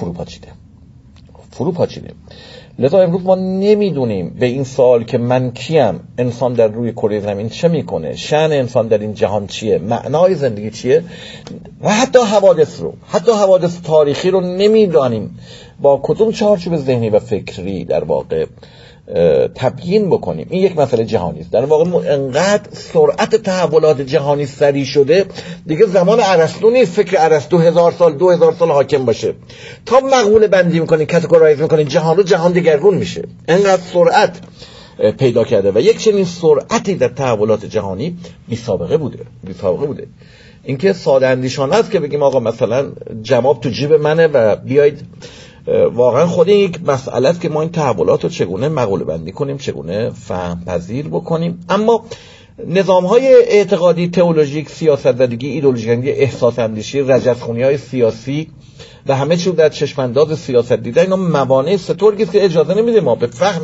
فرو پاچیده. لذا امروز ما نمیدونیم به این سوال که من کیم، انسان در روی کره زمین چه میکنه، شأن انسان در این جهان چیه، معنای زندگی چیه، و حتی حوادث تاریخی رو نمیدانیم با کدوم چارچوب ذهنی و فکری در واقع تبیین بکنیم. این یک مسئله جهانی است. در واقع انقدر سرعت تحولات جهانی سریع شده دیگه زمان ارسطو نیست، فکر ارسطو 1000 سال 2000 سال حاکم باشه تا مقوله بندی میکنه، کاتگورایز میکنه جهان رو، جهان دیگرگون میشه. انقدر سرعت پیدا کرده و یک چنین سرعتی در تحولات جهانی بی سابقه بوده. اینکه ساده اندیشانه است که بگیم آقا مثلا جواب تو جیب منه و بیایید، واقعا خود این یک مسئله است که ما این تحولات رو چگونه مقوله بندی کنیم، چگونه فهم پذیر بکنیم. اما نظام‌های اعتقادی، تئولوژیک، سیاست‌زدگی، ایدئولوژی، احساس اندیشی، رجزخونی‌های سیاسی و همه چیز در چشم‌انداز سیاست دیدن، اینا موانع سترگی است که اجازه نمیده ما به فهم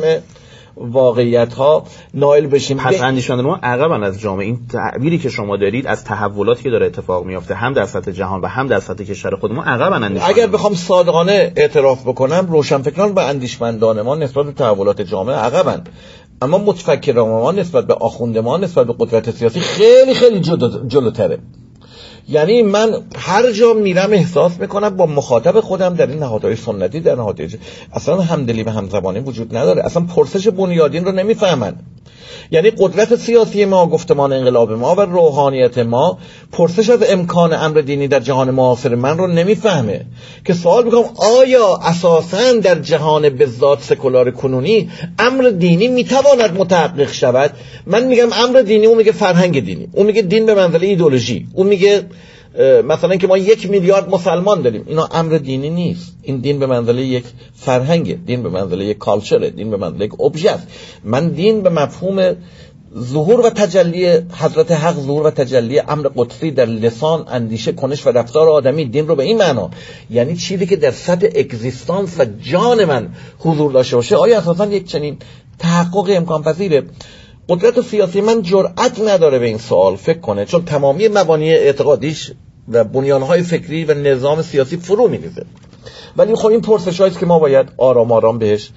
واقعیت‌ها نائل بشیم. پس اندیشمندان ما عقبن از جامعه. این تعبیری که شما دارید از تحولاتی که داره اتفاق میفته هم در سطح جهان و هم در سطح کشور خود ما عقبن اندیشمندان. اگر بخوام صادقانه اعتراف بکنم، روشنفکران و اندیشمندان ما نسبت به تحولات جامعه عقبن، اما متفکران ما نسبت به آخوند ما، نسبت به قدرت سیاسی خیلی خیلی جلوتره. یعنی من هر جا میرم احساس میکنم با مخاطب خودم در این نهادهای سنتی، در نهادهای اصلا همدلی و همزبانی وجود نداره، اصلا پرسش بنیادین رو نمیفهمن. یعنی قدرت سیاسی ما، گفتمان انقلاب ما و روحانیت ما پرسش از امکان امر دینی در جهان معاصر من رو نمیفهمه که سوال میکنم آیا اساساً در جهان بذات سکولار کنونی امر دینی میتواند متحقق شود؟ من میگم امر دینی، اون میگه فرهنگ دینی، اون میگه دین به منزله ایدئولوژی، اون میگه مثلا که ما 1 میلیارد مسلمان داریم. اینا امر دینی نیست. این دین به منزله یک فرهنگ، دین به منزله یک کالچر، دین به منزله یک ابژه است. من دین به مفهوم ظهور و تجلی حضرت حق، ظهور و تجلی امر قدسی در لسان، اندیشه، کنش و رفتار آدمی، دین رو به این معنا، یعنی چیزی که در سطح اگزیستانس و جان من حضور داشته باشه، آیا اساسا یک چنین تحقق امکان پذیره؟ قدرت سیاسی من جرأت نداره به این سوال فکر کنه، چون تمامی مبانی اعتقادیش و بنیانهای فکری و نظام سیاسی فرو می‌ریزه. ولی خب این پرسش‌هایی است که ما باید آرام آرام بهش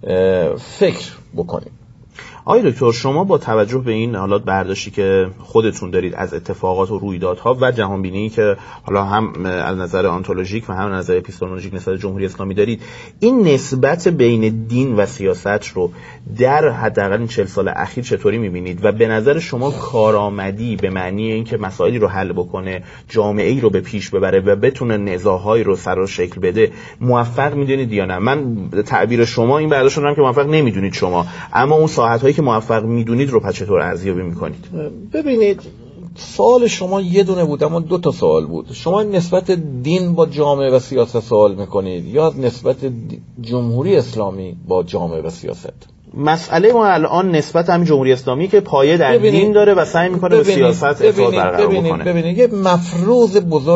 فکر بکنیم. آقای دکتر، شما با توجه به این حالات برداشتی که خودتون دارید از اتفاقات و رویدادها و جهانبینی که حالا هم از نظر آنتولوژیک و هم از نظر اپیستمولوژیک نسبت جمهوری اسلامی دارید، این نسبت بین دین و سیاست رو در حداقل این 40 سال اخیر چطوری می‌بینید و به نظر شما کارآمدی به معنی اینکه مسائلی رو حل بکنه، جامعه‌ای رو به پیش ببره و بتونه نزاع‌های رو سر و شکل بده، موفق می‌دونید یا نه؟ من تعبیر شما این برداشت رو دارم که موفق نمی‌دونید شما، اما اون ساحت‌هایی که موفق میدونید رو پس چطور ارزیابی میکنید؟ ببینید، سوال شما یه دونه بود اما 2 تا سوال بود. شما نسبت دین با جامعه و سیاست سوال میکنید یا نسبت جمهوری اسلامی با جامعه و سیاست؟ مسئله ما الان نسبت همین جمهوری اسلامی که پایه در دین داره و سعی میکنه به سیاست ارتباط برقرار بکنه. ببینید یک مفروض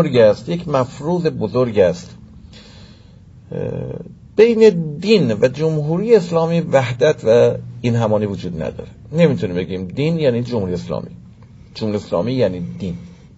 بزرگ است بین دین و جمهوری اسلامی وحدت و این همانی وجود نداره. نمیتونیم بگیم دین یعنی جمهوری اسلامی یعنی دین.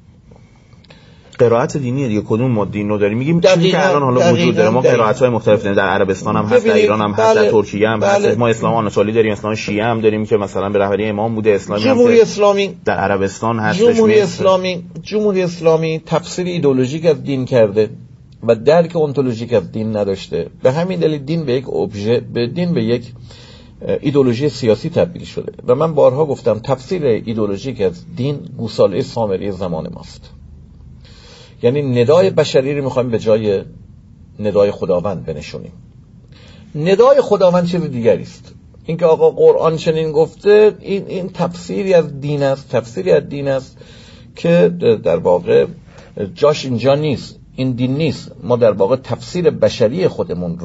قرائت دینیه دیگه. کدوم ما دین رو داریم؟ میگیم چیزی که الان حالا وجود داره. ما قرائت‌های مختلف داریم، در عربستان هم هست، در ایران هم هست، در ترکیه هم هست. ما اسلام آناتولی داریم، اسلام شیعه هم داریم که مثلا به رهبری امام بوده، اسلامی هم جمهوری اسلامی در عربستان هست. جمهوری اسلامی تفسیر ایدئولوژیک از دین کرده و درک اونتولوژیک از دین نداشته. به همین دلیل دین به یک ابژه، به یک ایدئولوژی سیاسی تبدیل شده و من بارها گفتم تفسیر ایدئولوژیک از دین گوساله سامری زمان ماست. یعنی ندای بشری رو میخوایم به جای ندای خداوند بنشونیم. ندای خداوند چیز دیگری است. اینکه آقا قرآن چنین گفته، این تفسیری از دین است که در واقع جاش اینجا نیست. این دین نیست. ما در واقع تفسیر بشری خودمون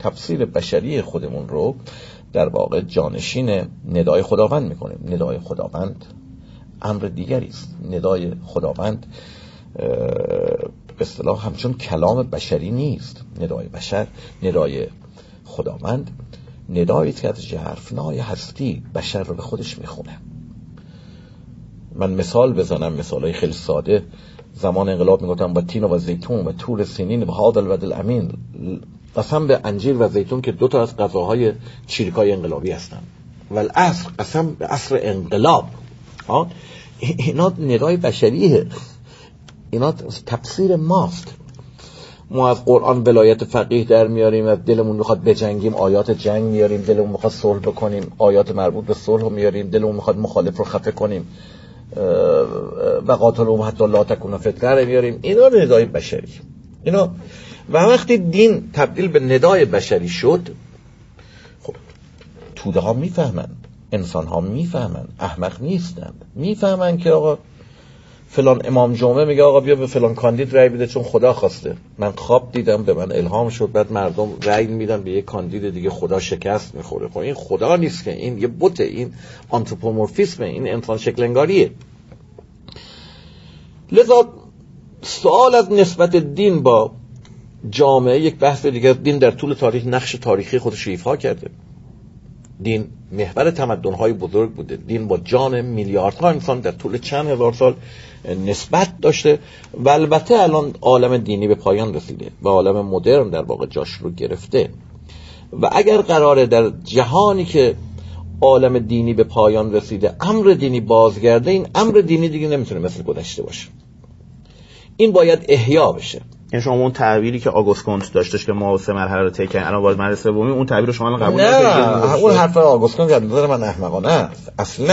رو در واقع جانشین ندای خداوند میکنیم. ندای خداوند امر دیگری است. ندای خداوند به اصطلاح همچون کلام بشری نیست. ندای بشر ندای خداوند ندایی که از ژرفنای هستی بشر رو به خودش میخونه. من مثال بزنم، مثالای خیلی ساده. زمان انقلاب میگفتم با تین و زیتون و تور سینین و هذا الود الامین، قسم به انجیر و زیتون که دو تا از غذاهای چریکای انقلابی هستن. والعصر، قسم به عصر انقلاب. اینا ندای بشریه، اینا تفسیر ماست. ما از قرآن ولایت فقیه در میاریم، از دلمون میخواد بجنگیم آیات جنگ میاریم، دلمون میخواد صلح بکنیم آیات مربوط به صلح میاریم، دلمون میخواد مخالف رو خفه کنیم و قاتلهم حتی لا تکون فتنه میاریم. اینا ندای بشری. اینا و وقتی دین تبدیل به ندای بشری شد، خب توده ها میفهمن، انسان ها میفهمن، احمق نیستند، میفهمن که آقا فلان امام جمعه میگه آقا بیا به فلان کاندید رأی بده چون خدا خواسته. من خواب دیدم، به من الهام شد، بعد مردم رأی میدن به یک کاندید دیگه، خدا شکست میخوره. خب این خدا نیست که، این یه بوته، این آنتروپومورفیسمه، این انسان شکل انگاریه. لذا سوال از نسبت دین با جامعه یک بحث دیگه. دین در طول تاریخ نقش تاریخی خودش ایفا کرده. دین محور تمدن‌های بزرگ بوده. دین با جان میلیاردها انسان در طول چند هزار سال نسبت داشته و البته الان عالم دینی به پایان رسیده و عالم مدرن در واقع جاش رو گرفته. و اگر قراره در جهانی که عالم دینی به پایان رسیده امر دینی بازگرده، این امر دینی دیگه نمیتونه مثل گذشته باشه، این باید احیا بشه. یعنی شما اون تعبیری که آگوست کنت داشتش که ما 3 مرحله رو طی کردیم الان وارد مرحله سومی، اون تعبیر رو شما الان قبول نکنید؟ نه، اون حرف آگوست کنت از نظر من احمقانه است.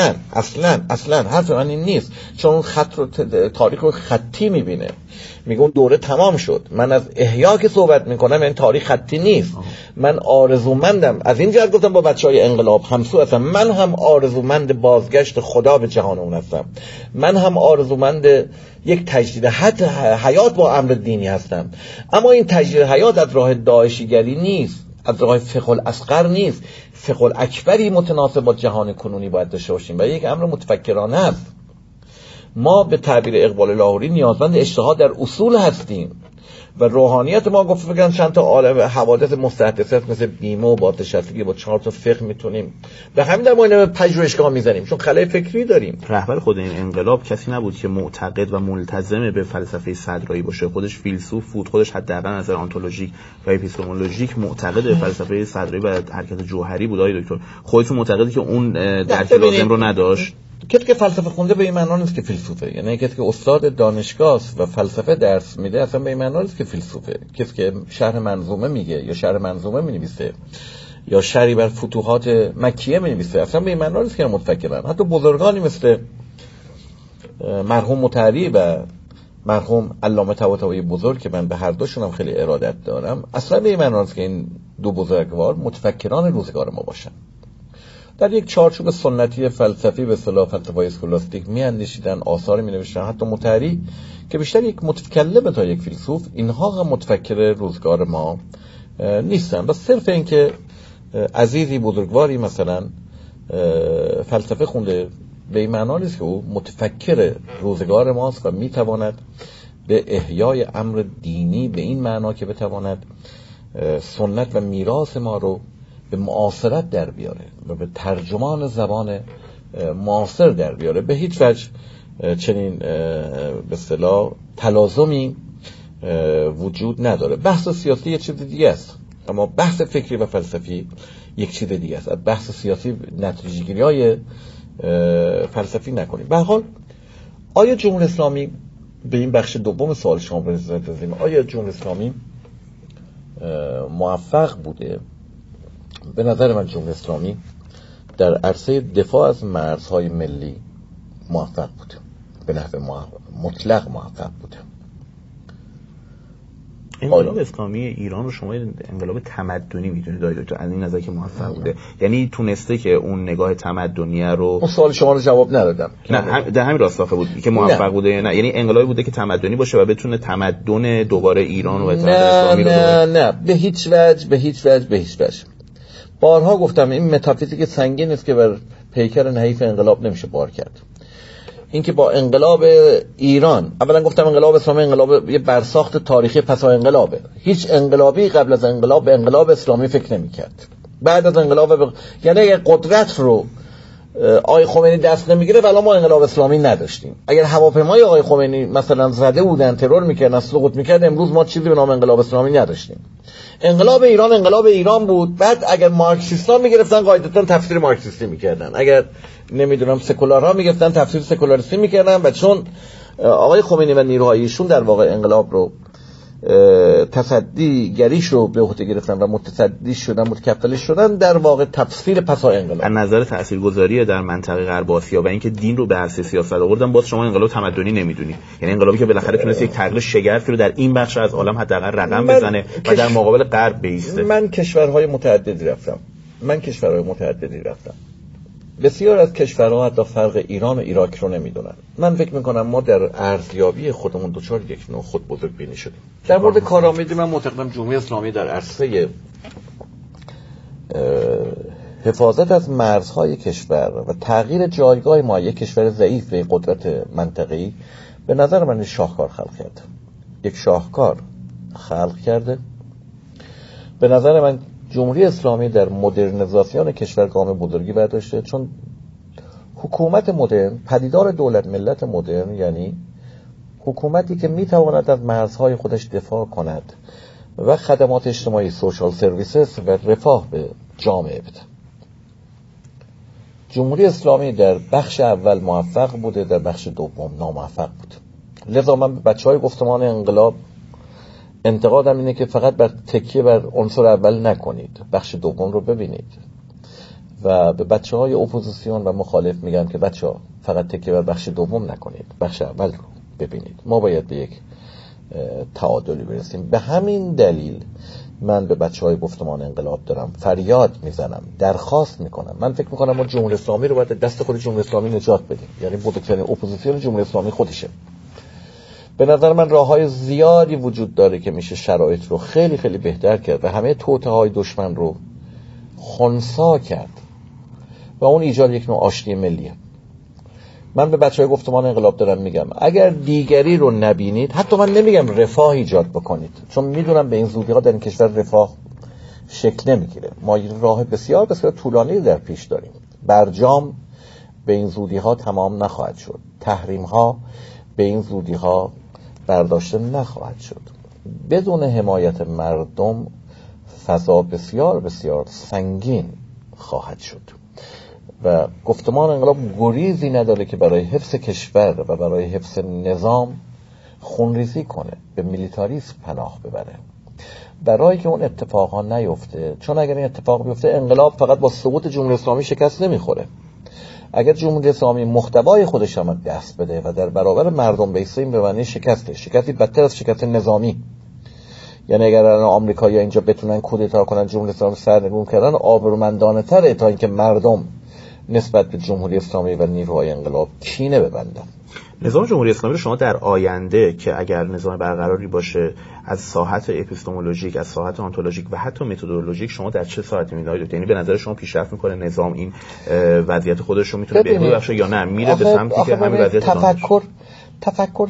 اصلا حرف من این نیست، چون اون خط رو تاریخ رو خطی میبینه. میگه اون دوره تمام شد. من از احیا که صحبت میکنم، این تاریخ خطی نیست. من آرزومندم، از این جهت گفتم با بچهای انقلاب همسو هستم، من هم آرزومند بازگشت خدا به جهان اون هستم. من هم آرزومند یک تجدید حیات با امر دینی هستم. اما این تجدید حیات از راه داعشیگری نیست، از راه فقه الاصغر نیست. فقه الاکبری متناسب با جهان کنونی باید داشته باشیم و یک امر متفکرانه است. ما به تعبیر اقبال لاهوری نیازمند اجتهاد در اصول هستیم و روحانیت ما گفت بگن چند تا عالم حوادث مستحدثات مثل بیمه و بازنشستگی با 4 تا فقه میتونیم به همین در مورد پژوهشگاه میزنیم، چون خلای فکری داریم. رهبر خود این انقلاب کسی نبود که معتقد و ملتزم به فلسفه صدرایی باشه. خودش فیلسوف بود، خودش حداقل از نظر آنتولوژیک و اپیستمولوژیک معتقد به فلسفه صدرایی و حرکت جوهری بود. آقای دکتر خودتون معتقدی که اون درک لازم رو نداشت؟ کسی که فلسفه خونده به این معنی نیست که فیلسوفه. یعنی کسی که استاد دانشگاه است و فلسفه درس میده اصلا به این معنی نیست که فیلسوفه. کسی که شرح منظومه میگه یا شرح منظومه مینویسه یا شرحی بر فتوحات مکیه مینویسه اصلا به این معنی نیست که متفکرن. حتی بزرگانی مثل مرحوم مطهری و مرحوم علامه طباطبایی بزرگ که من به هر دوشون هم خیلی ارادت دارم، اصلا به این معنی نیست که این دو بزرگوار متفکران روزگار ما باشن. در یک چارچوب سنتی فلسفی به اصطلاح فلسفه اسکولاستیک میاندیشیدن، آثار مینوشتن. حتی مطهری که بیشتر یک متکلم تا یک فیلسوف، اینها هم متفکر روزگار ما نیستن. بس صرف این که عزیزی بزرگواری مثلا فلسفه خونده به این معنی نیست که او متفکر روزگار ماست و میتواند به احیای امر دینی به این معنا که بتواند سنت و میراث ما رو به معاصرت در بیاره و به ترجمان زبان معاصر در بیاره. به هیچ وجه چنین به اصطلاح تلازمی وجود نداره. بحث سیاسی یک چیز دیگه است، اما بحث فکری و فلسفی یک چیز دیگه است. از بحث سیاسی نتیجه گیری‌های فلسفی نکنیم. به هر حال آیا جمهوری اسلامی، به این بخش دوم سوال شما برسیم، آیا جمهوری اسلامی موفق بوده؟ به نظر من جمهوری اسلامی در عرصه دفاع از مرزهای ملی موفق بوده، به نحو مطلق موفق بوده. انقلاب اسلامی ایران رو شما انقلاب تمدنی میدونید آقای دکتر؟ از این نظر که موفق بوده، یعنی تونسته که اون نگاه تمدنی رو. اون سوال شما رو جواب ندادم. نه در همین راستا بود که موفق بوده، نه یعنی انقلابی بوده که تمدنی باشه و بتونه تمدن دوباره ایران و اسلامی رو نه به هیچ وجه. بارها گفتم این متافیزیک سنگین است که بر پیکر نحیف انقلاب نمیشه بار کرد. اینکه با انقلاب ایران، اولا گفتم انقلاب اسلامی انقلاب یه برساخت تاریخی پس از انقلابه. هیچ انقلابی قبل از انقلاب به انقلاب اسلامی فکر نمی‌کرد. بعد از انقلاب یعنی اگه قدرت رو آقای خمینی دست نمیگیره ولی ما انقلاب اسلامی نداشتیم. اگر هواپیمای آقای خمینی مثلا زده بودن، ترور میکردن، سقوط میکرد، امروز ما چیزی به نام انقلاب اسلامی نداشتیم. انقلاب ایران انقلاب ایران بود. بعد اگر مارکسیستا میگرفتن قاعدتا تفسیر مارکسیستی میکردن، اگر نمیدونم سکولارها میگفتن تفسیر سکولاریستی میکردن. و چون آقای خمینی و نیروهایشون در واقع انقلاب رو تصدی گریش رو به عهده گرفتن و متصدی شدن، متکفل شدن، در واقع تفسیر پسا انقلاب. از نظر تاثیرگذاری در منطقه غرب آسیا و اینکه دین رو به عرصه سیاست آوردن، باز شما انقلاب تمدنی نمیدونی، یعنی انقلابی که بالاخره تونست یک تغییر شگرفی رو در این بخش از عالم حداقل رقم بزنه و در مقابل غرب بایسته. من کشورهای متعددی رفتم. بسیار از کشورها حتی فرق ایران و عراق رو نمیدونن. من فکر میکنم ما در ارزیابی خودمون دچار یک نوع خود بزرگبینی شدیم. در مورد کارآمدی من معتقدم جمهوری اسلامی در عرصه حفاظت از مرزهای کشور و تغییر جایگاه ما یک کشور ضعیف به قدرت منطقه‌ای به نظر من شاهکار خلق کرده. یک شاهکار خلق کرده. به نظر من جمهوری اسلامی در مدرنیزاسیون کشور گام بزرگی برداشته، چون حکومت مدرن، پدیدار دولت ملت مدرن، یعنی حکومتی که میتواند از مرزهای خودش دفاع کند و خدمات اجتماعی، سوشال سرویسز و رفاه به جامعه بده. جمهوری اسلامی در بخش اول موفق بوده، در بخش دوم ناموفق بود. لذا من به بچهای گفتمان انقلاب انتقادم اینه که فقط بر تکیه بر عنصر اول نکنید، بخش دوم رو ببینید. و به بچهای اپوزیسیون و مخالف میگم که بچه‌ها فقط تکیه بر بخش دوم نکنید، بخش اول رو ببینید. ما باید به یک تعادلی برسیم. به همین دلیل من به بچهای گفتمان انقلاب دارم فریاد میزنم، درخواست میکنم. من فکر میکنم ما جمهوری اسلامی رو باید دست خود جمهوری اسلامی نجات بدیم، یعنی بزرگترین اپوزیسیون جمهوری اسلامی خودشه. به نظر من راه‌های زیادی وجود داره که میشه شرایط رو خیلی خیلی بهتر کرد و همه توطئه‌های دشمن رو خنثی کرد و اون ایجاد یک نوع آشتی ملیه. من به بچهای گفتمان انقلاب دارم میگم اگر دیگری رو نبینید، حتی من نمیگم رفاه ایجاد بکنید، چون میدونم به این زودی‌ها در این کشور رفاه شکل نمیگیره. ما راه بسیار بسیار طولانی در پیش داریم. برجام به این زودی‌ها تمام نخواهد شد. تحریم‌ها به این زودی‌ها برداشته نخواهد شد. بدون حمایت مردم فضا بسیار بسیار سنگین خواهد شد و گفتمان انقلاب گریزی نداره که برای حفظ کشور و برای حفظ نظام خونریزی کنه، به میلیتاریسم پناه ببره، برای که اون اتفاقا نیفته. چون اگر این اتفاق بیفته انقلاب فقط با سقوط جمهوری اسلامی شکست نمیخوره. اگر جمهوری اسلامی محتوای خودش هم دست بده و در برابر مردم بیسته، این به معنی شکستی بدتر از شکست نظامی. یعنی اگر آمریکایی‌ها اینجا بتونن کودتا کنن، جمهوری اسلامی سرنگون کردن، آبرومندانه تره تا اینکه مردم نسبت به جمهوری اسلامی و نیروهای انقلاب کینه ببندن. نظام جمهوری اسلامی رو شما در آینده که اگر نظام برقراری باشه از ساحت اپیستمولوژیک، از ساحت آنتولوژیک و حتی متدولوژیک، شما در چه ساحتی می‌دید؟ یعنی به نظر شما پیشرفت می‌کنه نظام این وضعیت خودش رو میتونه بهبود بخشه یا نه میره به سمتی که همین وضعیت تفکر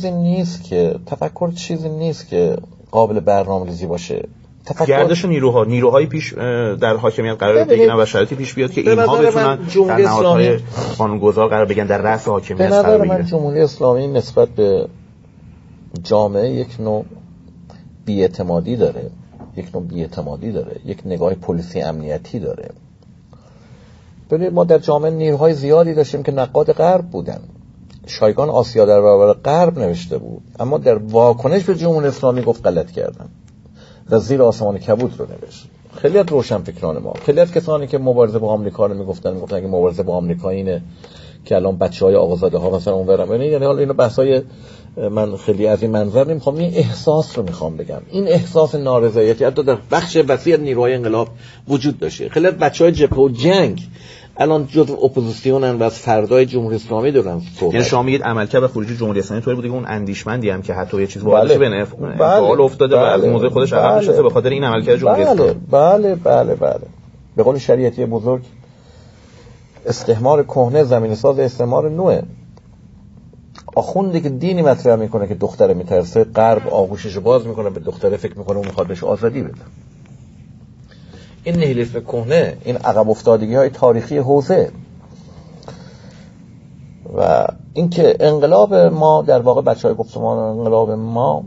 چیزی نیست که قابل برنامه‌ریزی باشه. گردش نیروهای پیش در حاکمیت قرار بگیرن و شرایطی پیش بیاد که اینها بتونن در نهادهای قانونگذار قرار بگیرن، در رأس حاکمیت قرار بگیرن. به نظر من جمهوری اسلامی نسبت به جامعه یک نوع بی‌اعتمادی داره، یک نگاه پلیسی امنیتی داره. ببینید ما در جامعه نیروهای زیادی داشتیم که نقاد غرب بودن. شایگان آسیا در برابر غرب نوشته بود، اما در واکنش به جمهوری اسلامی گفت غلط کردن و زیر آسمان کبود رو نوشت. خیلی از روشنفکران ما، خیلی از کسانی که مبارزه با آمریکا رو میگفتن اگه مبارزه با آمریکا اینه که الان بچهای آقازاده ها مثلا اونورم، یعنی حالا اینو بحثای من خیلی از این منظر نمیخوام، این احساس رو میخوام بگم. این احساس نارضایتی حتی در بخش وسیع نیروهای انقلاب وجود داشته. خیلی از بچهای جبهه و جنگ الان جزء اپوزیسیونن و از فردای جمهوری اسلامی دارن صحبت. یعنی شما میگید عملکرد و خروجی جمهوری اسلامی طوری بوده که اون اندیشمندی هم که حتی یه چیز واردش به انفعال افتاده و از موضوع خودش عقب نشسته به خاطر این عملکرد جمهوری اسلامی. بله. به قول شریعتی بزرگ، استعمار کهنه زمینه‌ساز استعمار نوئه. آخوندی که دینی مطرح میکنه که دختره میترسه، غرب آغوششو باز میکنه به دختره، فکر میکنه اون میخواد بهش آزادی بده. این نیهیلیسم کهنه، این عقب افتادگی های تاریخی حوزه و اینکه انقلاب ما در واقع بچهای گفتمان انقلاب ما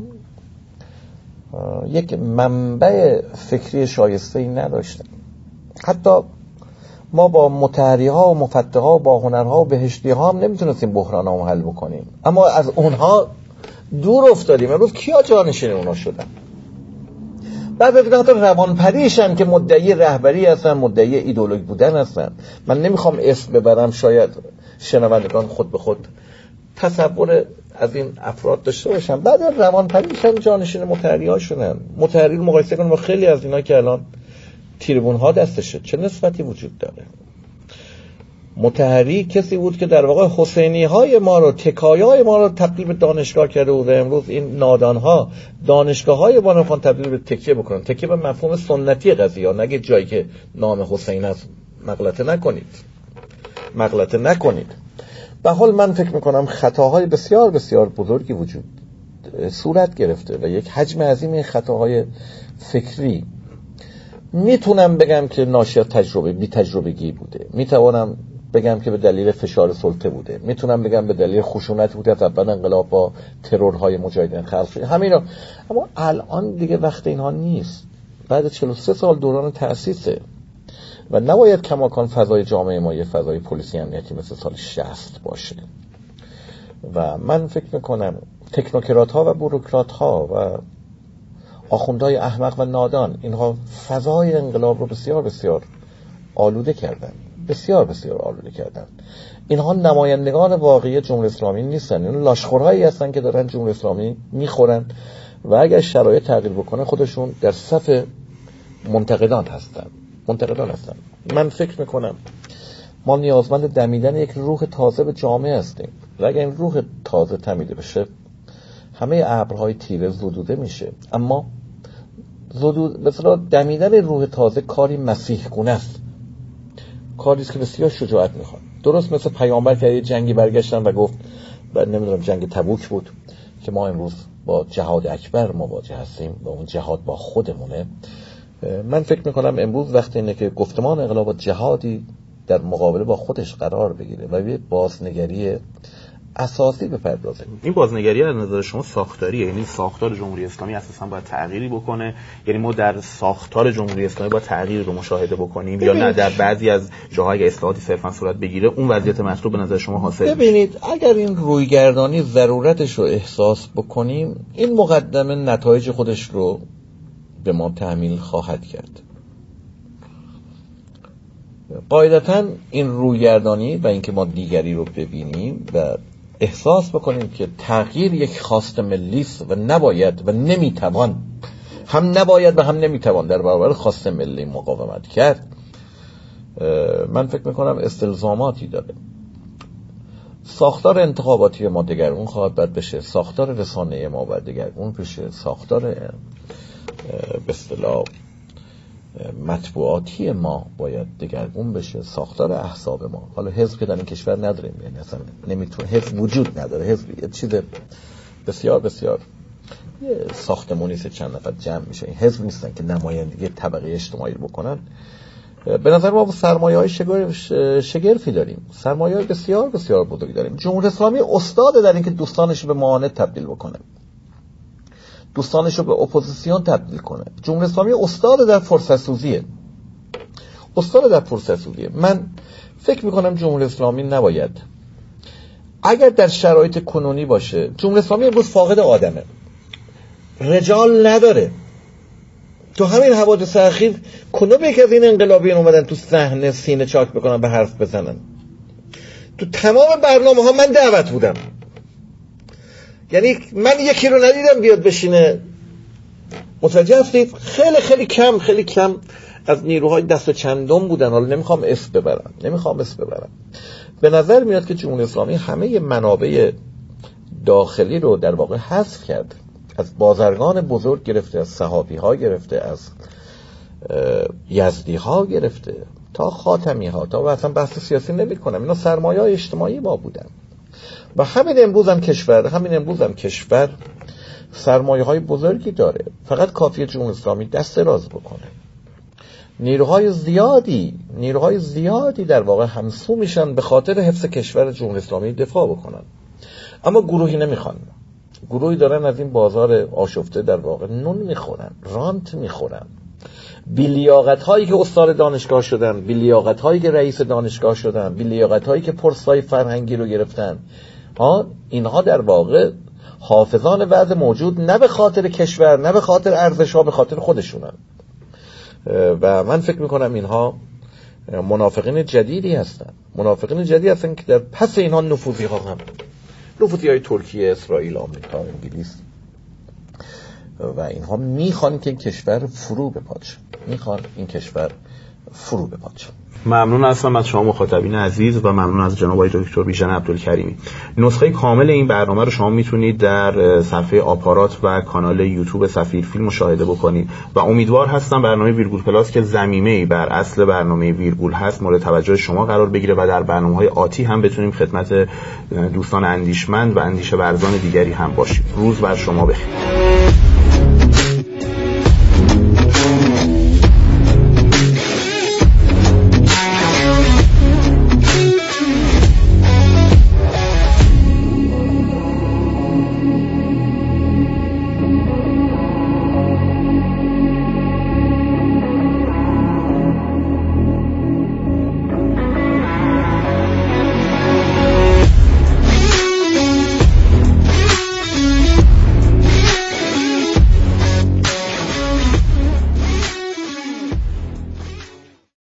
یک منبع فکری شایسته‌ای نداشتن. حتی ما با متحری ها و مفتح ها و با هنرها و بهشتی ها هم نمیتونستیم بحران ها حل بکنیم، اما از اونها دور افتادیم. امروز کیا جانشین اونا شدن؟ بعد از اینکه روانپریشن که مدعی رهبری هستن، مدعی ایدئولوژی بودن هستن. من نمیخوام اسم ببرم، شاید شنوندگان خود به خود تصور از این افراد داشته باشن. بعد از روانپریشن جانشین متحری ها شدن. متحری رو مقایسه کنیم با خیلی از اینا که الان تریبون ها دستشه، چه نسبتی وجود داره؟ متحری کسی بود که در واقع حسینی های ما رو، تکایه های ما رو تبدیل به دانشگاه کرده بود. امروز این نادان ها دانشگاه های ما رو میخوان تبدیل به تکیه بکنن، تکیه به مفهوم سنتی قضیه ها، نگه جایی که نام حسین است. مغلطه نکنید. به حال من فکر میکنم خطاهای بسیار بسیار بزرگی وجود صورت گرفته و یک حجم عظیم این خطاهای فکری میتونم بگم که ناشی از بی تجربگی بوده، میتوانم بگم که به دلیل فشار سلطه بوده، میتونم بگم به دلیل خشونت بوده از اول انقلاب با ترورهای مجاهدین خلق، همینا. اما الان دیگه وقت اینها نیست. بعد 43 سال دوران تأسیسه و نباید کماکان فضای جامعه ما یه فضای پلیسی امنیتی مثل سال 60 باشه. و من فکر میکنم تکنوکرات ها و بوروکرات ها و آخوندهای احمق و نادان، اینها فضای انقلاب رو بسیار بسیار آلوده کردن، بسیار بسیار آلوده کردن. اینها نمایندگان واقعی جمهوری اسلامی نیستن، این لاشخورهایی هستن که دارن جمهوری اسلامی میخورن و اگر شرایط تغییر بکنه خودشون در صف منتقدان هستن. من فکر میکنم ما نیازمند دمیدن یک روح تازه به جامعه هستیم و اگر این روح تازه تمیده بشه همه ابرهای تیره زدوده میشه. اما مثلا دمیدن روح تازه کاری مسیح گونه است، کاری است که بسیار شجاعت میخواد. درست مثل پیامبر که یه جنگی برگشتن و گفت، نمیدونم جنگ تبوک بود، که ما امروز با جهاد اکبر مواجه هستیم و اون جهاد با خودمونه. من فکر میکنم امروز وقت اینه که گفتمان انقلاب جهادی در مقابله با خودش قرار بگیره و یه بازنگری اساسی بپردازه. این بازنگری از نظر شما ساختاریه؟ یعنی ساختار جمهوری اسلامی اساسا باید تغییری بکنه؟ یعنی ما در ساختار جمهوری اسلامی باید تغییر رو مشاهده بکنیم یا نه در بعضی از جاهای اصلاحاتی صرفا صورت بگیره اون وضعیت مطلوب به نظر شما حاصل ببینید میشه؟ اگر این رویگردانی ضرورتش رو احساس بکنیم، این مقدمه نتایج خودش رو به ما تحمیل خواهد کرد. قاعدتاً این رویگردانی و اینکه ما دیگری رو ببینیم و احساس بکنیم که تغییر یک خواست ملی است و نباید و نمیتوان، هم نباید و هم نمیتوان در برابر خواست ملی مقاومت کرد، من فکر میکنم استلزاماتی داره. ساختار انتخاباتی ما دگرگون خواهد باید بشه، ساختار رسانه ما باید دگرگون بشه، ساختار به اصطلاح مطبوعاتی ما باید دگرگون بشه، ساختار احزاب ما. حالا حزب که در این کشور نداریم، یعنی اصلا نمیتونه، حزب وجود نداره. حزب یه چیز بسیار بسیار یه ساختمانی است چند نفر جمع میشه. این حزب نیستن که نمایندگی طبقه اجتماعی رو بکنن. به نظر ما سرمایه‌های شگرفی داریم، سرمایه‌های بسیار بسیار بزرگی داریم. جمهوری اسلامی استاد در اینکه دوستانش رو به معاند تبدیل بکنه، دوستانش رو به اپوزیسیون تبدیل کنه. جمهوری اسلامی استاد در فرصت سوزیه، من فکر میکنم جمهوری اسلامی نباید، اگر در شرایط کنونی باشه، جمهوری اسلامی امروز فاقد آدمه، رجال نداره. تو همین حوادث اخیر کدوم یک از این انقلابیان اومدن تو صحنه سینه چاک بکنن، به حرف بزنن؟ تو تمام برنامه ها من دعوت بودم، یعنی من یکی رو ندیدم بیاد بشینه. متوجه هستید؟ خیلی کم از نیروهای دست چندم بودن. حالا نمیخوام اسم ببرم. به نظر میاد که جمهوری اسلامی همه منابع داخلی رو در واقع حذف کرد، از بازرگان بزرگ گرفته، از صحابی ها گرفته، از یزدی ها گرفته تا خاتمی ها، تا اصلا بحث سیاسی نمی کنم، اینا سرمایه های اجتماعی ما بودن. و همین امروز هم کشور سرمایه های بزرگی داره، فقط کافیه جمهوری اسلامی دست دراز بکنه. نیروهای زیادی در واقع همسو میشن به خاطر حفظ کشور جمهوری اسلامی دفاع بکنن، اما گروهی نمیخوان. گروهی دارن از این بازار آشفته در واقع نون میخورن، رانت میخورن. بی‌لیاقت هایی که استاد دانشگاه شدن، بی‌لیاقت هایی که رئیس دانشگاه شدن، بی‌لیاقت هایی که پست‌های فرهنگی رو گرفتن، اینها در واقع حافظان وضع موجود نه به خاطر کشور، نه به خاطر ارزش‌ها، به خاطر خودشونن. و من فکر میکنم اینها منافقین جدیدی هستن که در پس اینها نفوذی‌ها هم، نفوذی‌های ترکیه، اسرائیل، آمریکا، انگلیس، و اینها میخوان که این کشور فرو بپاچه. ممنون هستم از شما مخاطبین عزیز و ممنون از جناب آقای دکتر بیژن عبدالکریمی. نسخه کامل این برنامه رو شما میتونید در صفحه آپارات و کانال یوتیوب سفیر فیلم مشاهده بکنید و امیدوار هستم برنامه ویرگول پلاس که ضمیمه‌ای بر اصل برنامه ویرگول هست مورد توجه شما قرار بگیره و در برنامه‌های آتی هم بتونیم خدمت دوستان اندیشمند و اندیشه ورزان دیگری هم باشیم. روز بر شما بخیر.